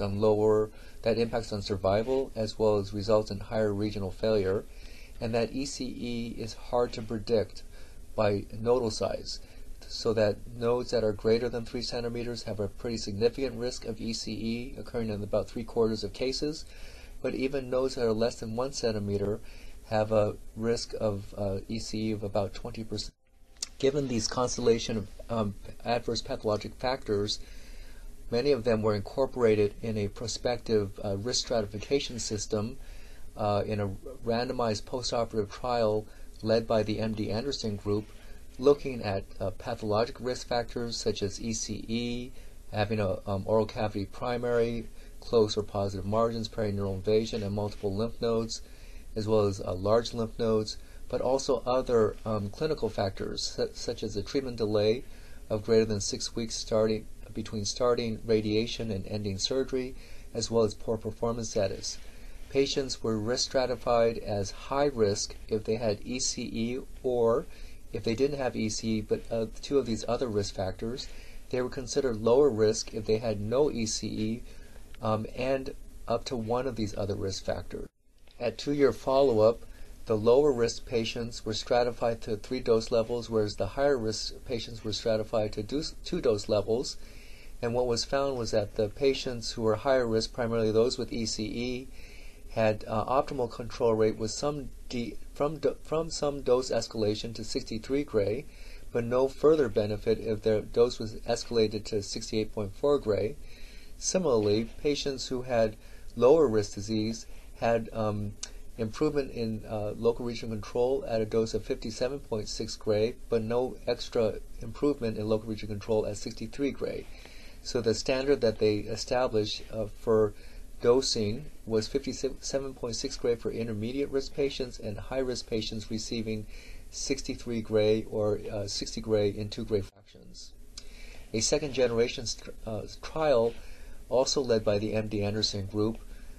on survival, as well as results in higher regional failure, and that ECE is hard to predict by nodal size, so that nodes that are greater than 3 centimeters have a pretty significant risk of ECE occurring in about 3/4 of cases, but even nodes that are less than 1 centimeter have a risk of ECE of about 20%. Given these constellation of adverse pathologic factors, many of them were incorporated in a prospective risk stratification system in a randomized postoperative trial led by the MD Anderson group, looking at pathologic risk factors such as ECE, having an oral cavity primary, close or positive margins, perineural invasion, and multiple lymph nodes, as well as large lymph nodes, but also other clinical factors such as a treatment delay of greater than 6 weeks between starting radiation and ending surgery, as well as poor performance status. Patients were risk stratified as high risk if they had ECE, or if they didn't have ECE but 2 of these other risk factors, they were considered lower risk if they had no ECE and up to 1 of these other risk factors. At 2-year follow-up, the lower risk patients were stratified to 3 dose levels, whereas the higher risk patients were stratified to 2 dose levels. And what was found was that the patients who were higher risk, primarily those with ECE, had optimal control rate with from some dose escalation to 63 Gray, but no further benefit if their dose was escalated to 68.4 Gray. Similarly, patients who had lower risk disease had improvement in local regional control at a dose of 57.6 Gray, but no extra improvement in local regional control at 63 Gray. So the standard that they established for dosing was 57.6 Gray for intermediate risk patients and high risk patients receiving 63 Gray or 60 Gray in 2 Gray fractions. A second generation trial, also led by the MD Anderson group,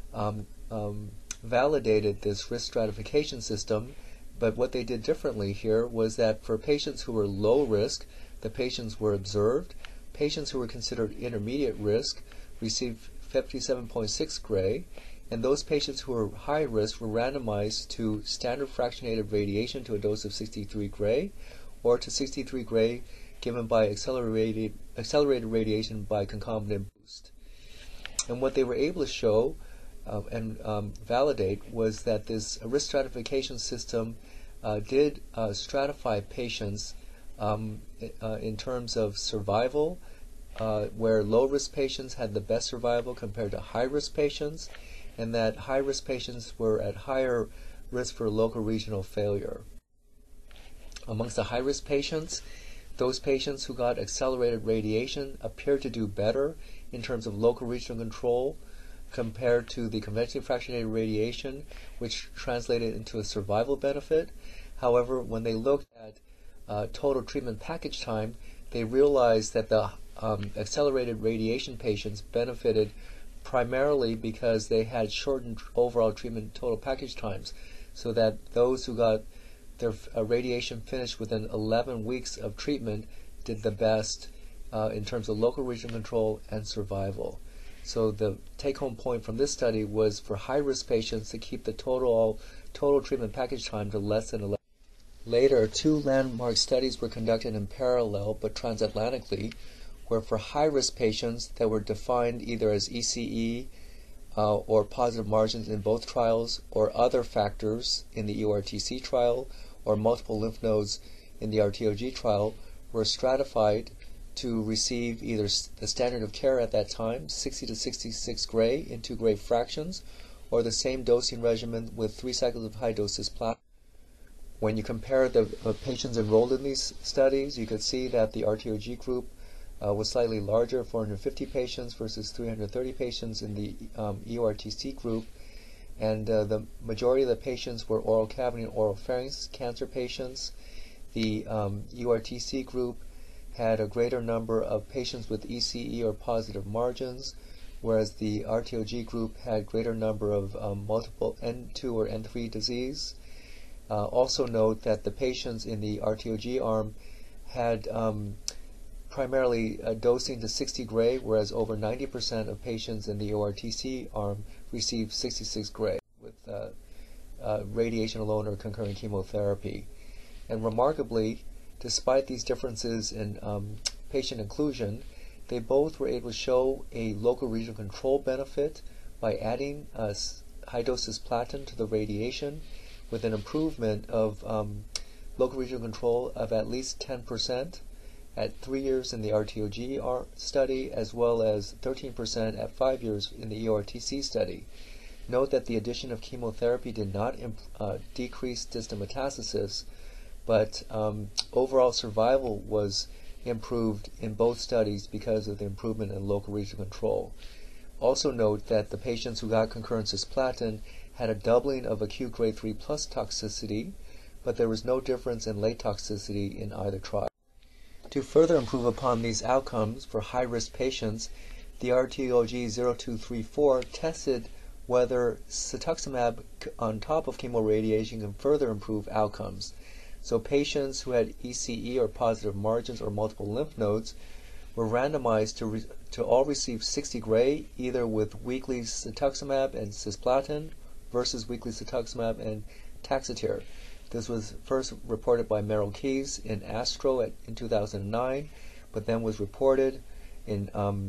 validated this risk stratification system, but what they did differently here was that for patients who were low risk, the patients were observed. Patients who were considered intermediate risk received 57.6 Gray, and those patients who were high risk were randomized to standard fractionated radiation to a dose of 63 Gray, or to 63 Gray given by accelerated radiation by concomitant boost. And what they were able to show and validate was that this risk stratification system did stratify patients in terms of survival, where low-risk patients had the best survival compared to high-risk patients, and that high-risk patients were at higher risk for local regional failure. Amongst the high-risk patients, those patients who got accelerated radiation appeared to do better in terms of local regional control compared to the conventionally fractionated radiation, which translated into a survival benefit. However, when they looked at total treatment package time, they realized that the accelerated radiation patients benefited primarily because they had shortened overall treatment total package times, so that those who got their radiation finished within 11 weeks of treatment did the best in terms of local regional control and survival. So the take-home point from this study was for high-risk patients to keep the total treatment package time to less than 11. Later, 2 landmark studies were conducted in parallel but transatlantically, where for high-risk patients that were defined either as ECE or positive margins in both trials, or other factors in the EORTC trial, or multiple lymph nodes in the RTOG trial were stratified to receive either the standard of care at that time, 60 to 66 gray in 2 gray fractions, or the same dosing regimen with 3 cycles of high-dose cisplatin. When you compare the patients enrolled in these studies, you could see that the RTOG group was slightly larger, 450 patients versus 330 patients in the EORTC group, and the majority of the patients were oral cavity and oral pharynx cancer patients. The EORTC group had a greater number of patients with ECE or positive margins, whereas the RTOG group had greater number of multiple N2 or N3 disease. Also note that the patients in the RTOG arm had primarily dosing to 60 gray, whereas over 90% of patients in the ORTC arm received 66 gray with radiation alone or concurrent chemotherapy. And remarkably, despite these differences in patient inclusion, they both were able to show a local regional control benefit by adding high-dose cisplatin to the radiation, with an improvement of local regional control of at least 10% at 3 years in the RTOG study, as well as 13% at 5 years in the EORTC study. Note that the addition of chemotherapy did not decrease distant metastasis, but overall survival was improved in both studies because of the improvement in local regional control. Also note that the patients who got concurrent cisplatin had a doubling of acute grade 3 plus toxicity, but there was no difference in late toxicity in either trial. To further improve upon these outcomes for high-risk patients, the RTOG 0234 tested whether cetuximab on top of chemoradiation can further improve outcomes. So patients who had ECE or positive margins or multiple lymph nodes were randomized to all receive 60 gray, either with weekly cetuximab and cisplatin versus weekly cetuximab and Taxotere. This was first reported by Merrill Keys in Astro in 2009, but then was reported in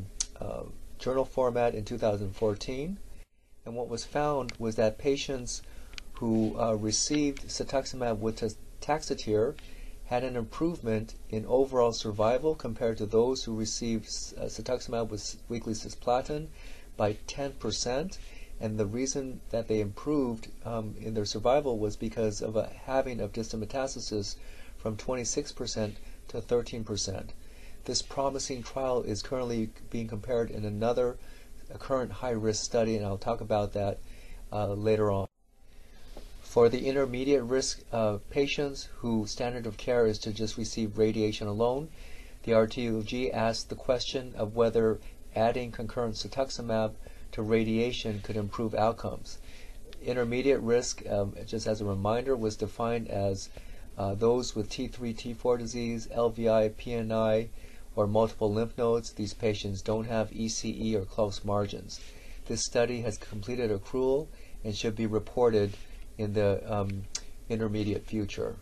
journal format in 2014. And what was found was that patients who received cetuximab with Taxotere had an improvement in overall survival compared to those who received cetuximab with weekly cisplatin by 10%. And the reason that they improved in their survival was because of a halving of distant metastasis from 26% to 13%. This promising trial is currently being compared in another current high-risk study, and I'll talk about that later on. For the intermediate risk patients whose standard of care is to just receive radiation alone, the RTOG asked the question of whether adding concurrent cetuximab to radiation could improve outcomes. Intermediate risk, just as a reminder, was defined as those with T3, T4 disease, LVI, PNI, or multiple lymph nodes. These patients don't have ECE or close margins. This study has completed accrual and should be reported in the intermediate future.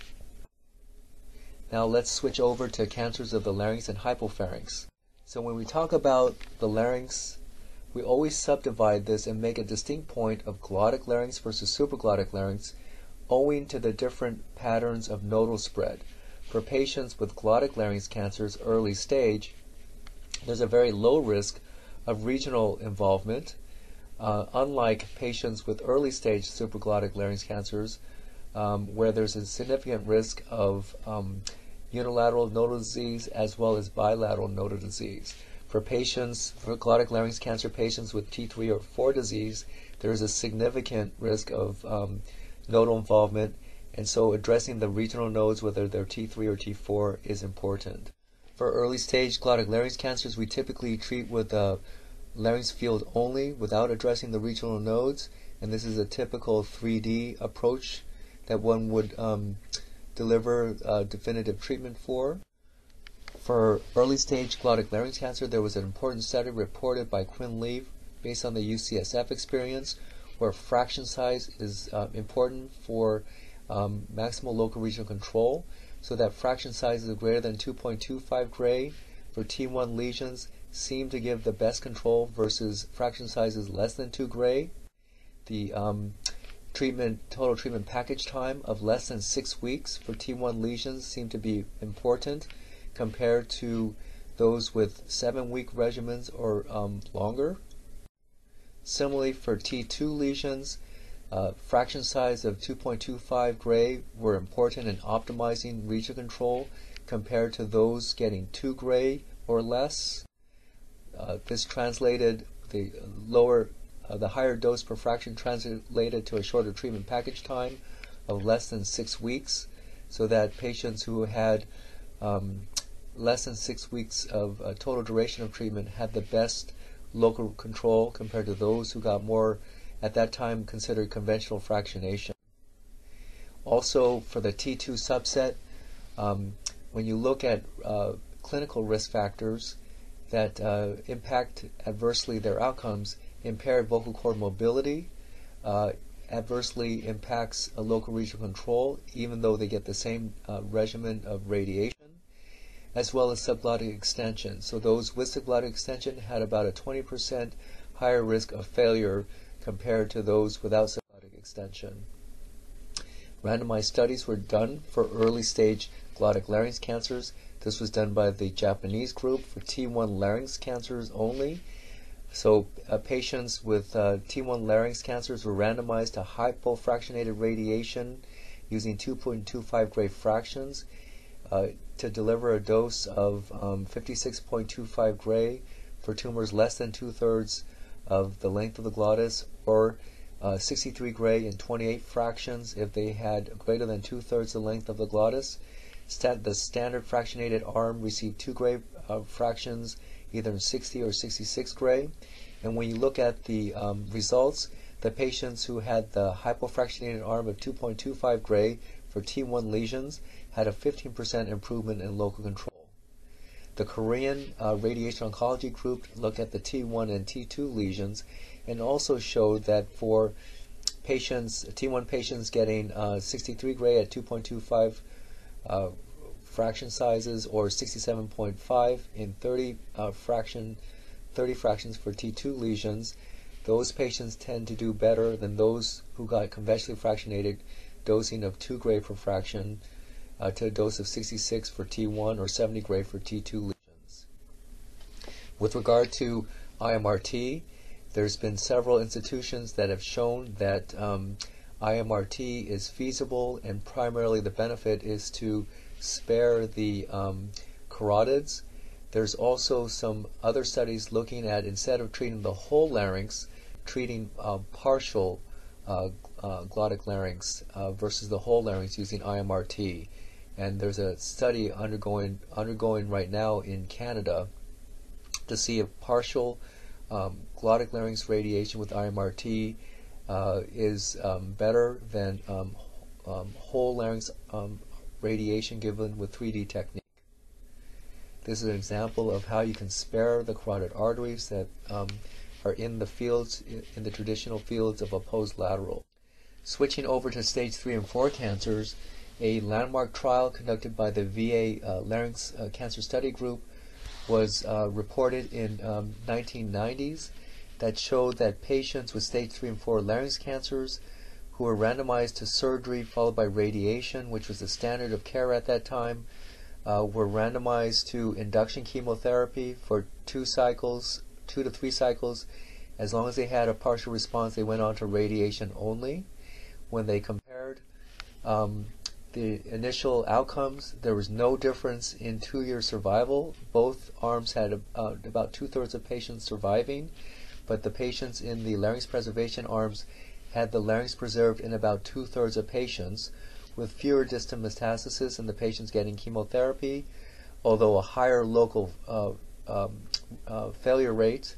Now let's switch over to cancers of the larynx and hypopharynx. So when we talk about the larynx, we always subdivide this and make a distinct point of glottic larynx versus supraglottic larynx, owing to the different patterns of nodal spread. For patients with glottic larynx cancers early stage, there's a very low risk of regional involvement, unlike patients with early stage supraglottic larynx cancers, where there's a significant risk of unilateral nodal disease as well as bilateral nodal disease. For glottic larynx cancer patients with T3 or 4 disease, there is a significant risk of nodal involvement, and so addressing the regional nodes, whether they're T3 or T4, is important. For early stage glottic larynx cancers, we typically treat with a larynx field only without addressing the regional nodes, and this is a typical 3D approach that one would deliver definitive treatment for. For early stage glottic larynx cancer, there was an important study reported by Quinn Lee based on the UCSF experience, where fraction size is important for maximal local regional control, so that fraction sizes of greater than 2.25 gray for T1 lesions seem to give the best control versus fraction sizes less than 2 gray. The total treatment package time of less than 6 weeks for T1 lesions seemed to be important compared to those with 7-week regimens or longer. Similarly, for T2 lesions, fraction size of 2.25 gray were important in optimizing region control compared to those getting 2 gray or less. This translated the higher dose per fraction translated to a shorter treatment package time of less than 6 weeks, so that patients who had less than 6 weeks of total duration of treatment had the best local control compared to those who got more, at that time, considered conventional fractionation. Also, for the T2 subset, when you look at clinical risk factors that impact adversely their outcomes, impaired vocal cord mobility adversely impacts a local regional control, even though they get the same regimen of radiation, as well as subglottic extension. So those with subglottic extension had about a 20% higher risk of failure compared to those without subglottic extension. Randomized studies were done for early stage glottic larynx cancers. This was done by the Japanese group for T1 larynx cancers only. So patients with T1 larynx cancers were randomized to hypofractionated radiation using 2.25 gray fractions to deliver a dose of 56.25 gray for tumors less than 2/3 of the length of the glottis, or 63 gray in 28 fractions if they had greater than 2/3 the length of the glottis. The standard fractionated arm received 2 gray fractions, either in 60 or 66 gray. And when you look at the results, the patients who had the hypofractionated arm of 2.25 gray for T1 lesions had a 15% improvement in local control. The Korean radiation oncology group looked at the T1 and T2 lesions and also showed that for T1 patients getting 63 gray at 2.25 fraction sizes, or 67.5 in 30 fractions for T2 lesions, those patients tend to do better than those who got conventionally fractionated dosing of 2 gray per fraction to a dose of 66 for T1 or 70 gray for T2 lesions. With regard to IMRT, there's been several institutions that have shown that IMRT is feasible, and primarily the benefit is to spare the carotids. There's also some other studies looking at, instead of treating the whole larynx, treating partial glottic larynx versus the whole larynx using IMRT. And there's a study undergoing right now in Canada to see if partial glottic larynx radiation with IMRT is better than whole larynx radiation given with 3D technique. This is an example of how you can spare the carotid arteries that are in the traditional fields of opposed lateral. Switching over to stage 3 and 4 cancers, a landmark trial conducted by the VA Larynx Cancer Study Group was reported in 1990s that showed that patients with stage 3 and 4 larynx cancers who were randomized to surgery followed by radiation, which was the standard of care at that time, were randomized to induction chemotherapy for 2 to 3 cycles. As long as they had a partial response, they went on to radiation only. When they compared the initial outcomes, there was no difference in 2-year survival. Both arms had about 2/3 of patients surviving, but the patients in the larynx preservation arms had the larynx preserved in about 2/3 of patients, with fewer distant metastasis in the patients getting chemotherapy, although a higher local failure rate.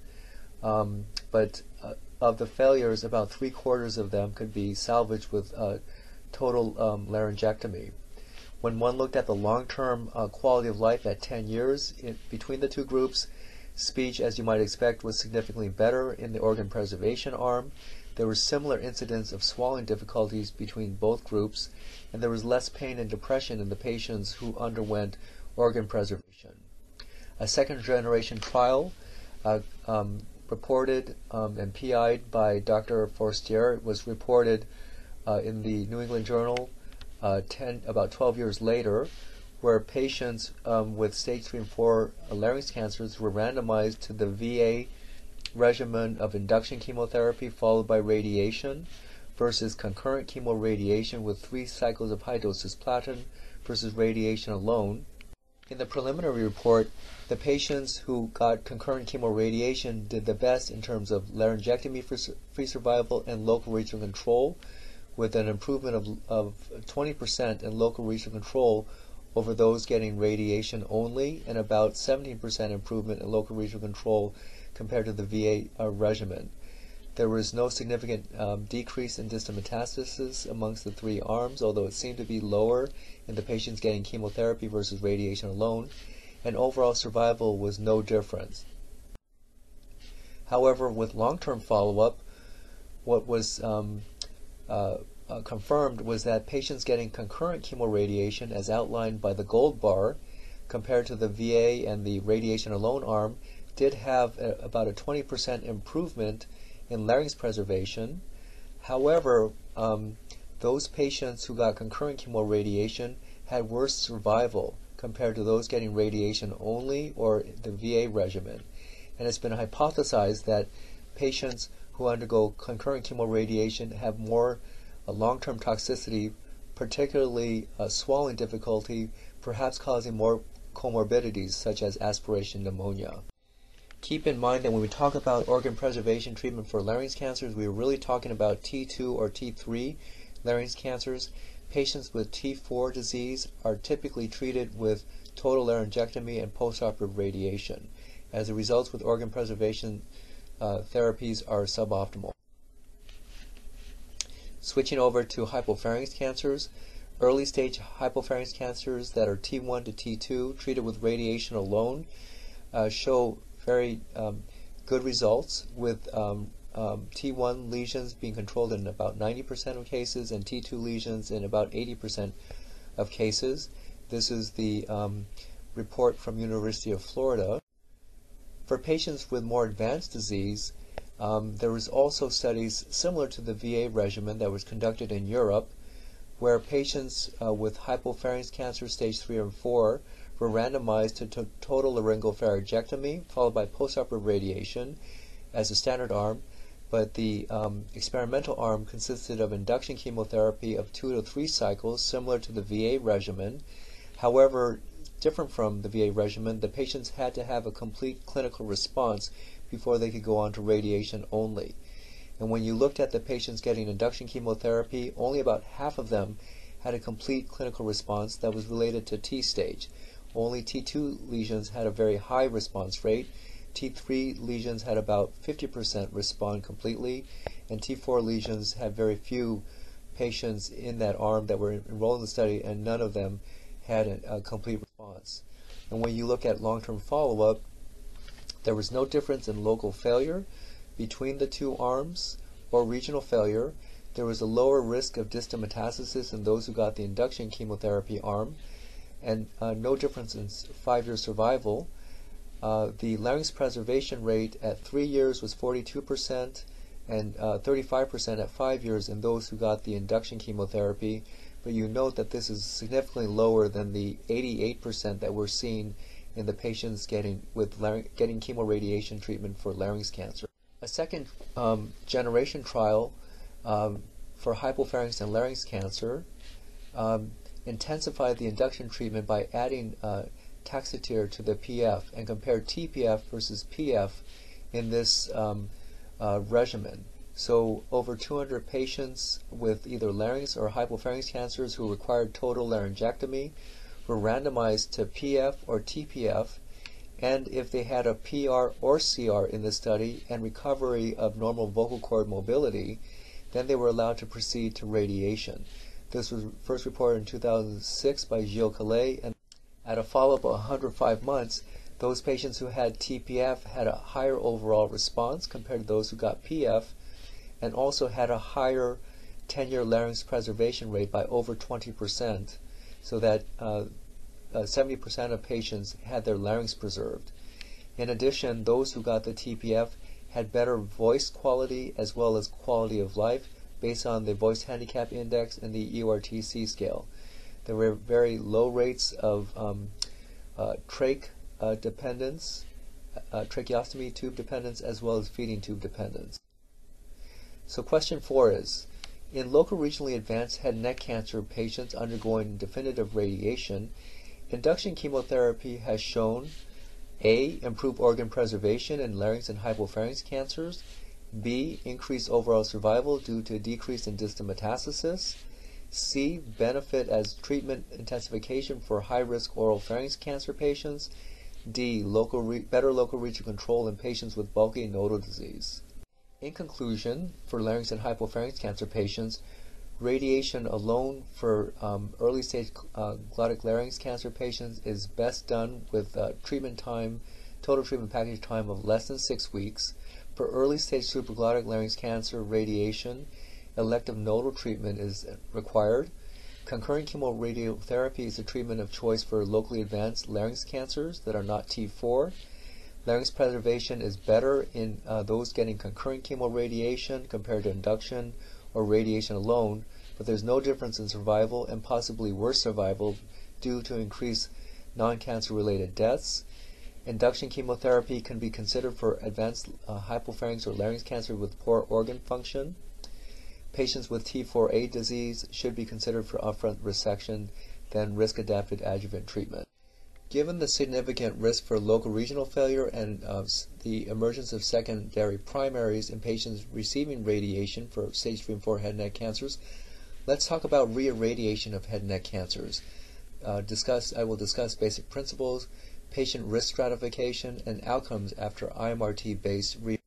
But of the failures, about 3/4 of them could be salvaged with total laryngectomy. When one looked at the long-term quality of life at 10 years between the two groups, speech, as you might expect, was significantly better in the organ preservation arm. There was similar incidence of swallowing difficulties between both groups, and there was less pain and depression in the patients who underwent organ preservation. A second-generation trial reported and PI'd by Dr. Forestier was reported in the New England Journal about 12 years later, where patients with stage 3 and 4 larynx cancers were randomized to the VA regimen of induction chemotherapy followed by radiation versus concurrent chemoradiation with 3 cycles of high-dose cisplatin versus radiation alone. In the preliminary report, the patients who got concurrent chemoradiation did the best in terms of laryngectomy-free survival and local regional control, with an improvement of 20% in local regional control over those getting radiation only, and about 17% improvement in local regional control compared to the VA regimen. There was no significant decrease in distant metastasis amongst the 3 arms, although it seemed to be lower in the patients getting chemotherapy versus radiation alone, and overall survival was no difference. However, with long-term follow-up, what was confirmed was that patients getting concurrent chemoradiation, as outlined by the gold bar, compared to the VA and the radiation alone arm, did have about a 20% improvement in larynx preservation. However, those patients who got concurrent chemoradiation had worse survival compared to those getting radiation only or the VA regimen. And it's been hypothesized that patients who undergo concurrent chemoradiation have more long-term toxicity, particularly swallowing difficulty, perhaps causing more comorbidities such as aspiration pneumonia. Keep in mind that when we talk about organ preservation treatment for larynx cancers, we are really talking about T2 or T3 larynx cancers. Patients with T4 disease are typically treated with total laryngectomy and postoperative radiation, as the results with organ preservation therapies are suboptimal. Switching over to hypopharynx cancers, early stage hypopharynx cancers that are T1 to T2 treated with radiation alone show very good results, with T1 lesions being controlled in about 90% of cases and T2 lesions in about 80% of cases. This is the report from University of Florida. For patients with more advanced disease, there was also studies similar to the VA regimen that was conducted in Europe, where patients with hypopharynx cancer stage 3 and 4 were randomized to total laryngopharyngectomy followed by postoperative radiation as a standard arm, but the experimental arm consisted of induction chemotherapy of 2 to 3 cycles, similar to the VA regimen. However, different from the VA regimen, the patients had to have a complete clinical response before they could go on to radiation only. And when you looked at the patients getting induction chemotherapy, only about half of them had a complete clinical response that was related to T stage. Only T2 lesions had a very high response rate. T3 lesions had about 50% respond completely, and T4 lesions had very few patients in that arm that were enrolled in the study, and none of them had a complete response. And when you look at long-term follow-up, there was no difference in local failure between the 2 arms or regional failure. There was a lower risk of distant metastasis in those who got the induction chemotherapy arm, and no difference in 5-year survival. The larynx preservation rate at 3 years was 42% and 35% at 5 years in those who got the induction chemotherapy, but you note that this is significantly lower than the 88% that we're seeing in the patients getting chemoradiation treatment for larynx cancer. A second generation trial for hypopharynx and larynx cancer intensified the induction treatment by adding Taxotere to the PF and compared TPF versus PF in this regimen. So over 200 patients with either larynx or hypopharynx cancers who required total laryngectomy were randomized to PF or TPF, and if they had a PR or CR in the study and recovery of normal vocal cord mobility, then they were allowed to proceed to radiation. This was first reported in 2006 by Gilles Calais, and at a follow-up of 105 months, those patients who had TPF had a higher overall response compared to those who got PF, and also had a higher 10-year larynx preservation rate by over 20%, so that 70% of patients had their larynx preserved. In addition, those who got the TPF had better voice quality as well as quality of life based on the Voice Handicap Index and the EORTC scale. There were very low rates of trach dependence, tracheostomy tube dependence, as well as feeding tube dependence. So question 4 is, in local regionally advanced head and neck cancer patients undergoing definitive radiation, induction chemotherapy has shown A. Improved organ preservation in larynx and hypopharynx cancers, B. Increased overall survival due to a decrease in distant metastasis, C. Benefit as treatment intensification for high-risk oral pharynx cancer patients, D. Better local regional control in patients with bulky nodal disease. In conclusion, for larynx and hypopharynx cancer patients, radiation alone for early-stage glottic larynx cancer patients is best done with total treatment package time of less than 6 weeks. For early-stage supraglottic larynx cancer, radiation, elective nodal treatment is required. Concurrent chemoradiotherapy is a treatment of choice for locally advanced larynx cancers that are not T4. Larynx preservation is better in those getting concurrent chemoradiation compared to induction or radiation alone, but there's no difference in survival and possibly worse survival due to increased non-cancer related deaths. Induction chemotherapy can be considered for advanced hypopharynx or larynx cancer with poor organ function. Patients with T4A disease should be considered for upfront resection, then risk-adapted adjuvant treatment. Given the significant risk for local regional failure and the emergence of secondary primaries in patients receiving radiation for stage 3 and 4 head and neck cancers, let's talk about reirradiation of head and neck cancers. I will discuss basic principles, patient risk stratification, and outcomes after IMRT-based reirradiation.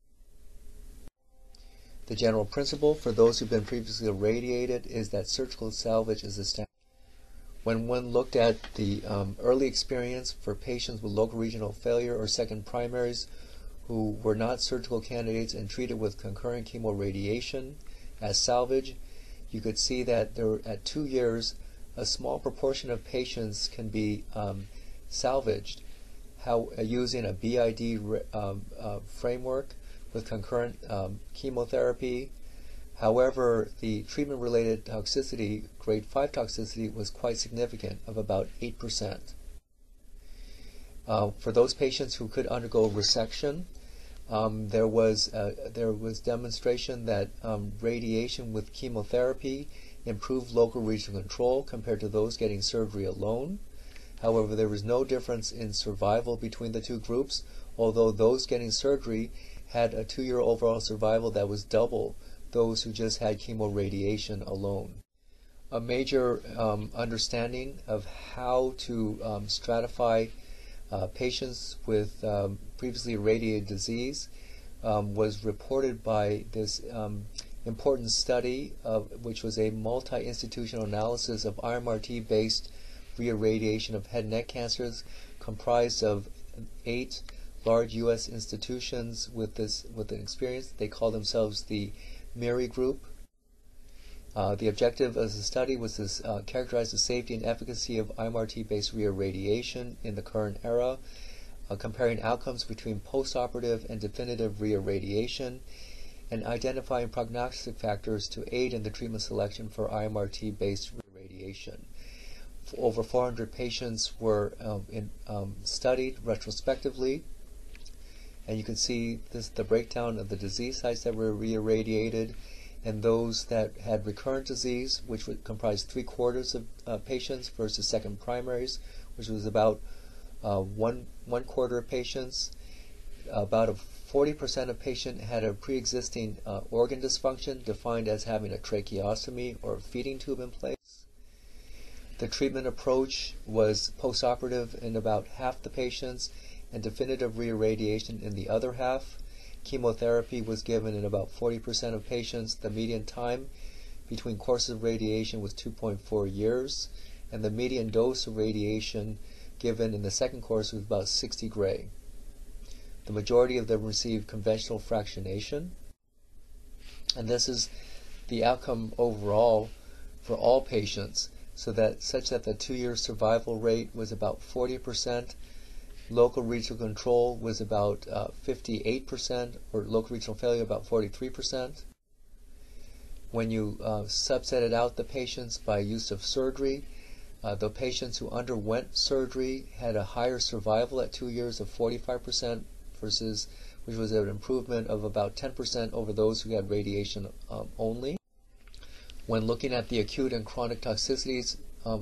The general principle for those who've been previously irradiated is that surgical salvage is established. When one looked at the early experience for patients with local regional failure or second primaries who were not surgical candidates and treated with concurrent chemoradiation as salvage, you could see that at 2 years, a small proportion of patients can be salvaged using a BID framework with concurrent chemotherapy. However, the treatment-related toxicity, grade 5 toxicity, was quite significant, of about 8%. For those patients who could undergo resection, there was demonstration that radiation with chemotherapy improved local regional control compared to those getting surgery alone. However, there was no difference in survival between the two groups, although those getting surgery had a 2-year overall survival that was double those who just had chemoradiation alone. A major understanding of how to stratify patients with previously irradiated disease was reported by this important study, which was a multi-institutional analysis of IMRT-based reirradiation of head and neck cancers, comprised of 8 large U.S. institutions with an experience. They call themselves the MIRI group. The objective of the study was to characterize the safety and efficacy of IMRT-based reirradiation in the current era, comparing outcomes between postoperative and definitive reirradiation, and identifying prognostic factors to aid in the treatment selection for IMRT-based reirradiation. Over 400 patients were studied retrospectively, and you can see the breakdown of the disease sites that were reirradiated, and those that had recurrent disease, which would comprise 3/4 of patients, versus second primaries, which was about one quarter of patients. About 40% of patients had a pre-existing organ dysfunction, defined as having a tracheostomy or feeding tube in place. The treatment approach was postoperative in about half the patients, and definitive reirradiation in the other half. Chemotherapy was given in about 40% of patients. The median time between courses of radiation was 2.4 years, and the median dose of radiation given in the second course was about 60 gray. The majority of them received conventional fractionation, and this is the outcome overall for all patients, such that the 2-year survival rate was about 40%. Local regional control was about 58%, or local regional failure about 43%. When you subsetted out the patients by use of surgery, the patients who underwent surgery had a higher survival at 2 years of 45% versus, which was an improvement of about 10% over those who had radiation only. When looking at the acute and chronic toxicities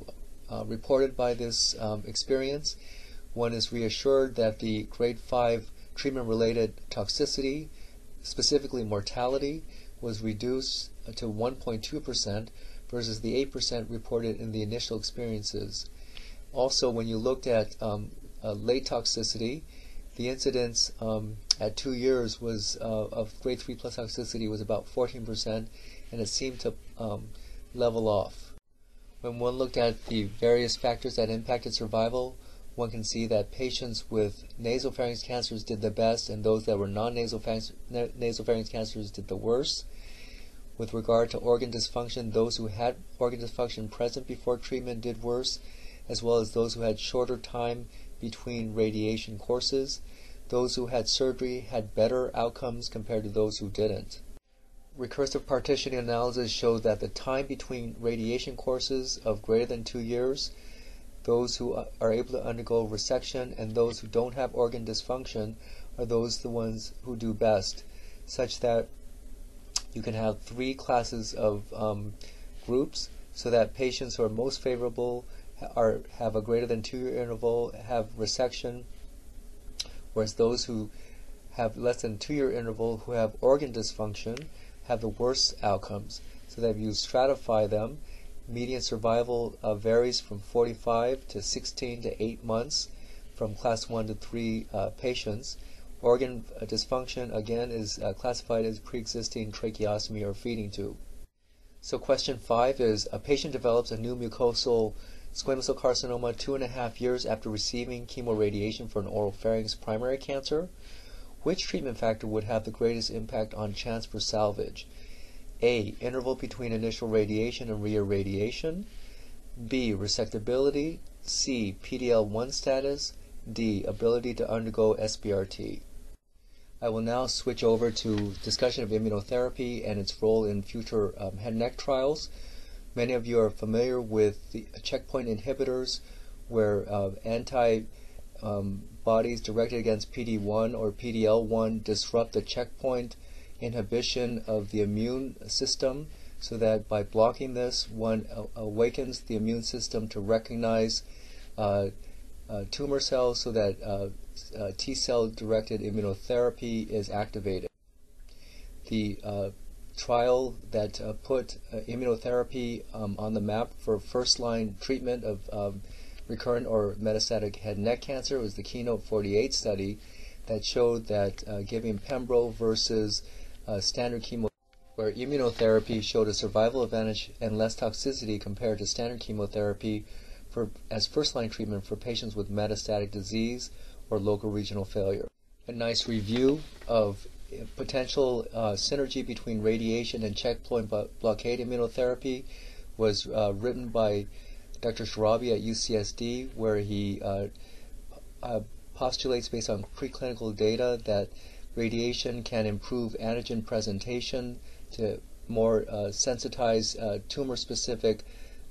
reported by this experience, one is reassured that the grade 5 treatment-related toxicity, specifically mortality, was reduced to 1.2% versus the 8% reported in the initial experiences. Also, when you looked at late toxicity, the incidence at 2 years was of grade 3 plus toxicity was about 14%, and it seemed to level off. When one looked at the various factors that impacted survival, one can see that patients with nasopharynx cancers did the best, and those that were non-nasopharynx cancers did the worst. With regard to organ dysfunction, those who had organ dysfunction present before treatment did worse, as well as those who had shorter time between radiation courses. Those who had surgery had better outcomes compared to those who didn't. Recursive partitioning analysis showed that the time between radiation courses of greater than 2 years, those who are able to undergo resection and those who don't have organ dysfunction are the ones who do best, such that you can have 3 classes of groups, so that patients who are most favorable have a greater than 2-year interval, have resection, whereas those who have less than 2-year interval who have organ dysfunction have the worst outcomes. So that if you stratify them, median survival varies from 45 to 16 to 8 months from class 1 to 3 patients. Organ dysfunction, again, is classified as pre-existing tracheostomy or feeding tube. So question 5 is, a patient develops a new mucosal squamous cell carcinoma 2.5 years after receiving chemoradiation for an oropharynx primary cancer. Which treatment factor would have the greatest impact on chance for salvage? A. Interval between initial radiation and reirradiation. B. Resectability. C. PD-L1 status. D. Ability to undergo SBRT. I will now switch over to discussion of immunotherapy and its role in future head and neck trials. Many of you are familiar with the checkpoint inhibitors, where antibodies directed against PD-1 or PD-L1 disrupt the checkpoint inhibition of the immune system, so that by blocking this, one awakens the immune system to recognize tumor cells, so that T-cell directed immunotherapy is activated. The trial that put immunotherapy on the map for first-line treatment of recurrent or metastatic head and neck cancer was the KEYNOTE-48 study that showed that giving pembro versus standard chemo, where immunotherapy showed a survival advantage and less toxicity compared to standard chemotherapy as first-line treatment for patients with metastatic disease or local regional failure. A nice review of potential synergy between radiation and checkpoint blockade immunotherapy was written by Dr. Sharabi at UCSD, where he postulates based on preclinical data that radiation can improve antigen presentation to more sensitize tumor-specific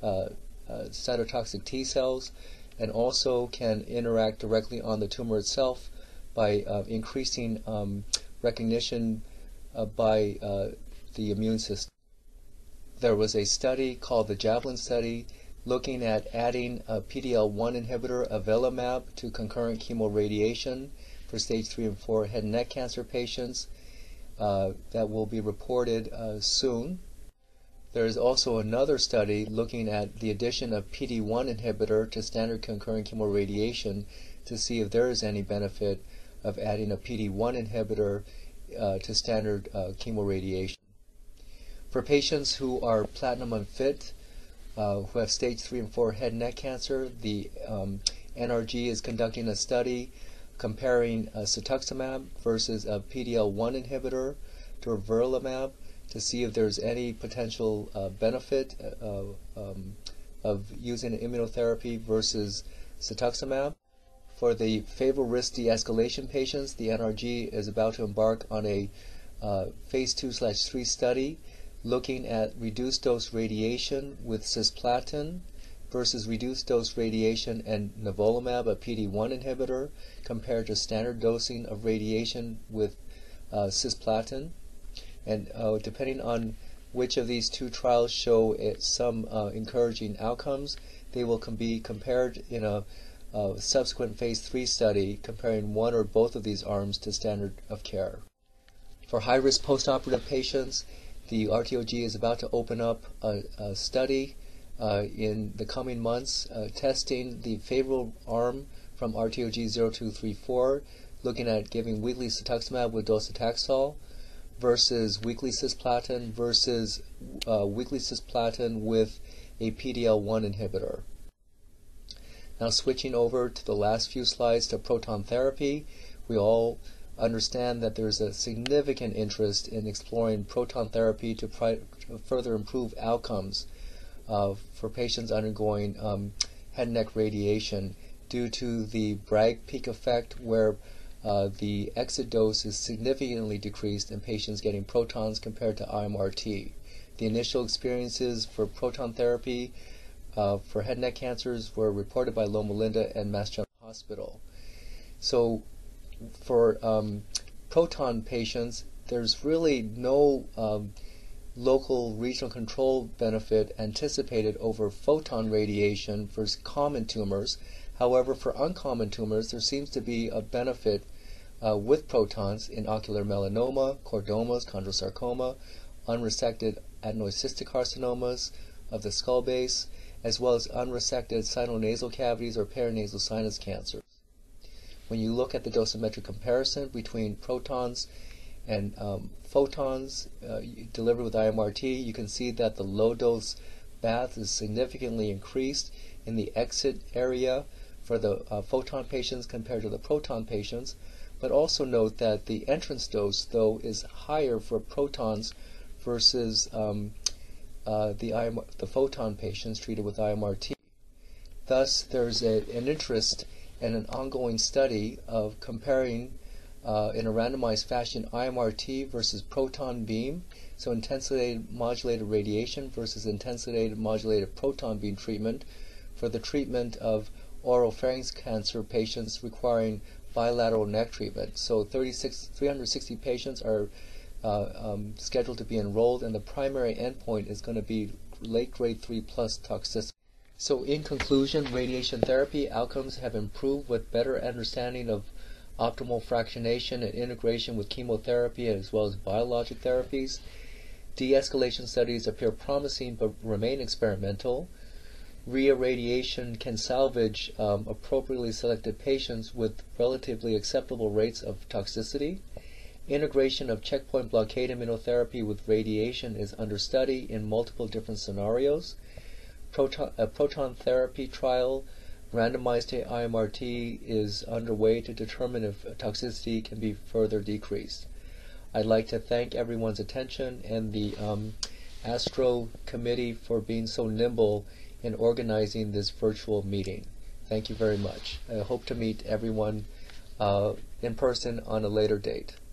cytotoxic T cells, and also can interact directly on the tumor itself by increasing recognition by the immune system. There was a study called the Javelin study looking at adding a PD-L1 inhibitor, avelumab, to concurrent chemoradiation for stage 3 and 4 head and neck cancer patients that will be reported soon. There is also another study looking at the addition of PD-1 inhibitor to standard concurrent chemoradiation to see if there is any benefit of adding a PD-1 inhibitor to standard chemoradiation. For patients who are platinum unfit, who have stage 3 and 4 head and neck cancer, the NRG is conducting a study comparing cetuximab versus a PD-L1 inhibitor, durvalumab, to see if there's any potential benefit of using immunotherapy versus cetuximab. For the favorable risk de-escalation patients, the NRG is about to embark on a phase 2/3 study looking at reduced dose radiation with cisplatin versus reduced dose radiation and nivolumab, a PD-1 inhibitor, compared to standard dosing of radiation with cisplatin. And depending on which of these two trials show some encouraging outcomes, they will be compared in a subsequent phase 3 study comparing one or both of these arms to standard of care. For high-risk postoperative patients, the RTOG is about to open up a study in the coming months testing the favorable arm from RTOG 0234, looking at giving weekly cetuximab with docetaxel versus weekly cisplatin versus weekly cisplatin with a PD-L1 inhibitor. Now switching over to the last few slides to proton therapy, we all understand that there's a significant interest in exploring proton therapy to further improve outcomes for patients undergoing head and neck radiation due to the Bragg peak effect, where the exit dose is significantly decreased in patients getting protons compared to IMRT. The initial experiences for proton therapy for head and neck cancers were reported by Loma Linda and Mass General Hospital. So for proton patients, there's really no local regional control benefit anticipated over photon radiation for common tumors. However, for uncommon tumors, there seems to be a benefit with protons in ocular melanoma, chordomas, chondrosarcoma, unresected adenocystic carcinomas of the skull base, as well as unresected sinonasal cavities or paranasal sinus cancers. When you look at the dosimetric comparison between protons and photons delivered with IMRT, you can see that the low-dose bath is significantly increased in the exit area for the photon patients compared to the proton patients, but also note that the entrance dose, though, is higher for protons versus the photon patients treated with IMRT. Thus, there's an interest in an ongoing study of comparing in a randomized fashion IMRT versus proton beam, so intensity modulated radiation versus intensity modulated proton beam treatment for the treatment of oropharynx cancer patients requiring bilateral neck treatment. So 360 patients are scheduled to be enrolled, and the primary endpoint is going to be late grade 3 plus toxicity. So in conclusion, radiation therapy outcomes have improved with better understanding of optimal fractionation and integration with chemotherapy as well as biologic therapies. De-escalation studies appear promising but remain experimental. Reirradiation can salvage appropriately selected patients with relatively acceptable rates of toxicity. Integration of checkpoint blockade immunotherapy with radiation is under study in multiple different scenarios. A proton therapy trial randomized to IMRT is underway to determine if toxicity can be further decreased. I'd like to thank everyone's attention and the ASTRO committee for being so nimble in organizing this virtual meeting. Thank you very much. I hope to meet everyone in person on a later date.